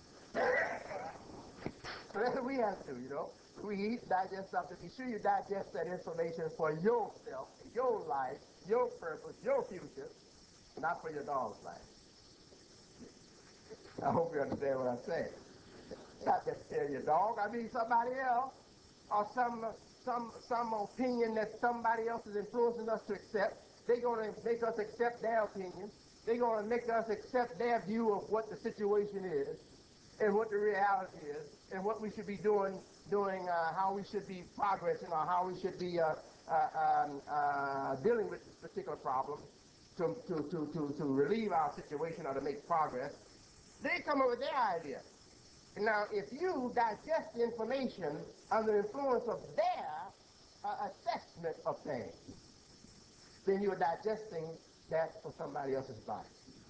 So that's what we have to do, you know. We eat, digest something. Be sure you digest that information for yourself, your life, your purpose, your future, not for your dog's life. I hope you understand what I'm saying. Not just tell your dog, I mean somebody else, or some some some opinion that somebody else is influencing us to accept. They're going to make us accept their opinion. They're going to make us accept their view of what the situation is and what the reality is and what we should be doing, doing uh, how we should be progressing or how we should be uh, uh, um, uh, dealing with this particular problem to, to, to, to, to relieve our situation or to make progress. They come up with their idea. Now, if you digest the information under the influence of their uh, assessment of things, then you're digesting that for somebody else's body.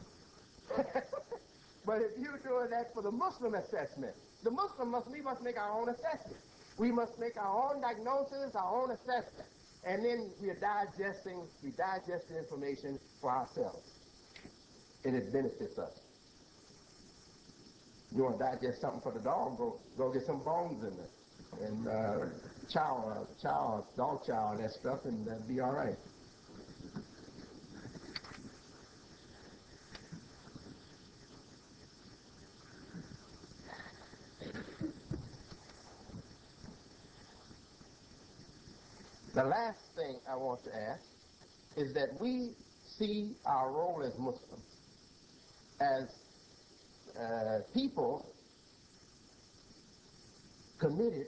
But if you're doing that for the Muslim assessment, the Muslim must, we must make our own assessment. We must make our own diagnosis, our own assessment. And then we're digesting, we digest the information for ourselves. And it benefits us. You want to digest something for the dog, go go get some bones in there. And uh, chow, uh, chow, dog chow and that stuff, and that'll be all right. The last thing I want to ask is that we see our role as Muslims as uh, people committed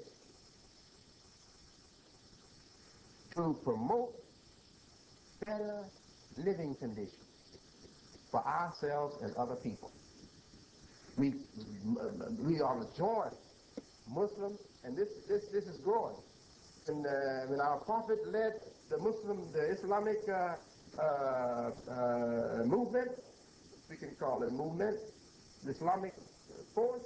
to promote better living conditions for ourselves and other people. We, we are majority Muslims, and this, this, this is growing. And uh, when our Prophet led the Muslim, the Islamic uh, uh, uh, movement, we can call it movement, the Islamic force,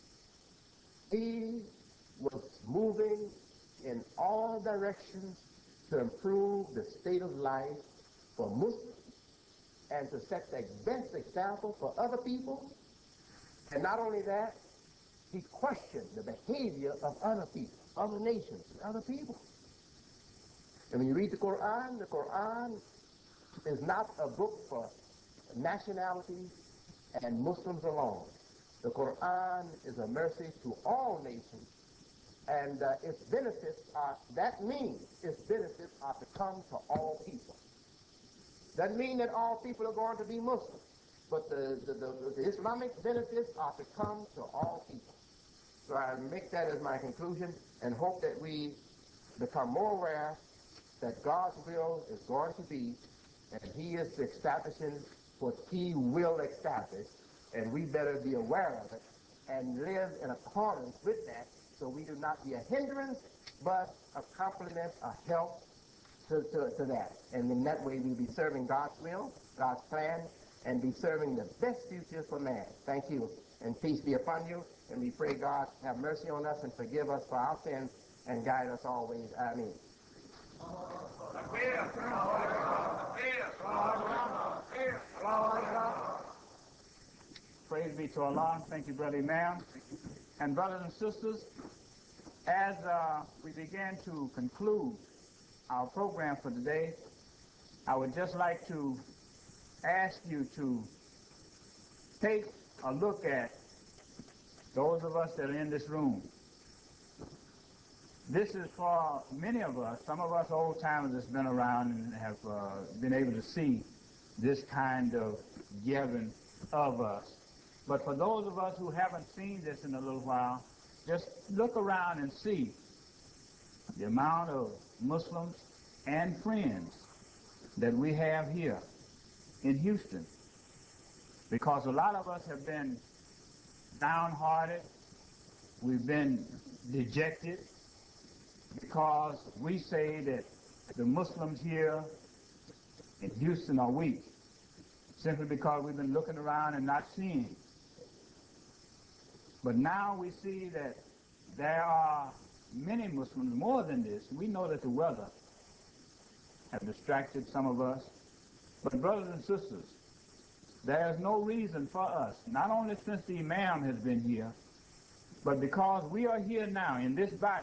he was moving in all directions to improve the state of life for Muslims and to set the best example for other people. And not only that, he questioned the behavior of other people, other nations, other people. And when you read the Quran, the Quran is not a book for nationalities and Muslims alone. The Quran is a mercy to all nations, and uh, its benefits are, that means its benefits are to come to all people. Doesn't mean that all people are going to be Muslims, but the, the, the, the Islamic benefits are to come to all people. So I make that as my conclusion and hope that we become more aware that God's will is going to be, and he is establishing what he will establish, and we better be aware of it and live in accordance with that, so we do not be a hindrance, but a complement, a help to, to, to that. And in that way, we'll be serving God's will, God's plan, and be serving the best future for man. Thank you, and peace be upon you, and we pray God have mercy on us and forgive us for our sins and guide us always. Amen. Praise be to Allah. Thank you, Brother Imam. And brothers and sisters, as uh, we begin to conclude our program for today, I would just like to ask you to take a look at those of us that are in this room. This is for many of us, some of us old-timers that's been around and have uh, been able to see this kind of gathering of us. But for those of us who haven't seen this in a little while, just look around and see the amount of Muslims and friends that we have here in Houston. Because a lot of us have been downhearted, we've been dejected, because we say that the Muslims here in Houston are weak, simply because we've been looking around and not seeing. But now we see that there are many Muslims, more than this. We know that the weather have distracted some of us. But brothers and sisters, there is no reason for us, not only since the Imam has been here, but because we are here now in this body,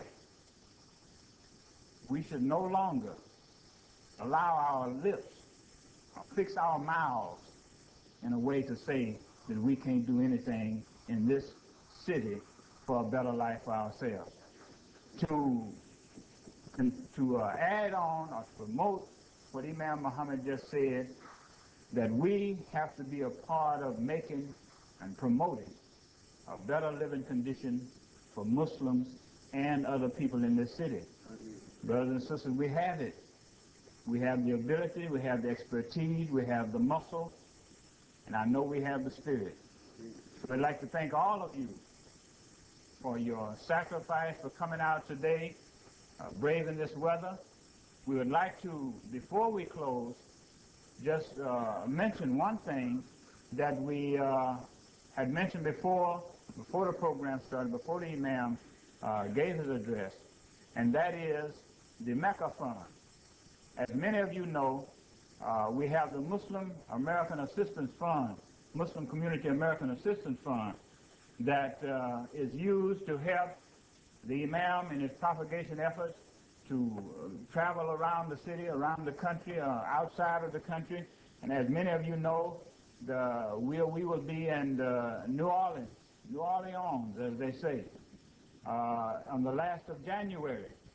we should no longer allow our lips or fix our mouths in a way to say that we can't do anything in this city for a better life for ourselves. To, to uh, add on or to promote what Imam Muhammad just said, that we have to be a part of making and promoting a better living condition for Muslims and other people in this city. Brothers and sisters, we have it. We have the ability, we have the expertise, we have the muscle, and I know we have the spirit. So I'd like to thank all of you for your sacrifice, for coming out today, uh, braving this weather. We would like to, before we close, just uh, mention one thing that we uh, had mentioned before, before the program started, before the Imam uh, gave his address, and that is the Mecca Fund. As many of you know, uh, we have the Muslim American Assistance Fund, Muslim Community American Assistance Fund, that uh, is used to help the Imam in his propagation efforts to uh, travel around the city, around the country, uh, outside of the country. And as many of you know, the, we, we will be in uh, New Orleans, New Orleans, as they say, uh, on the last of January.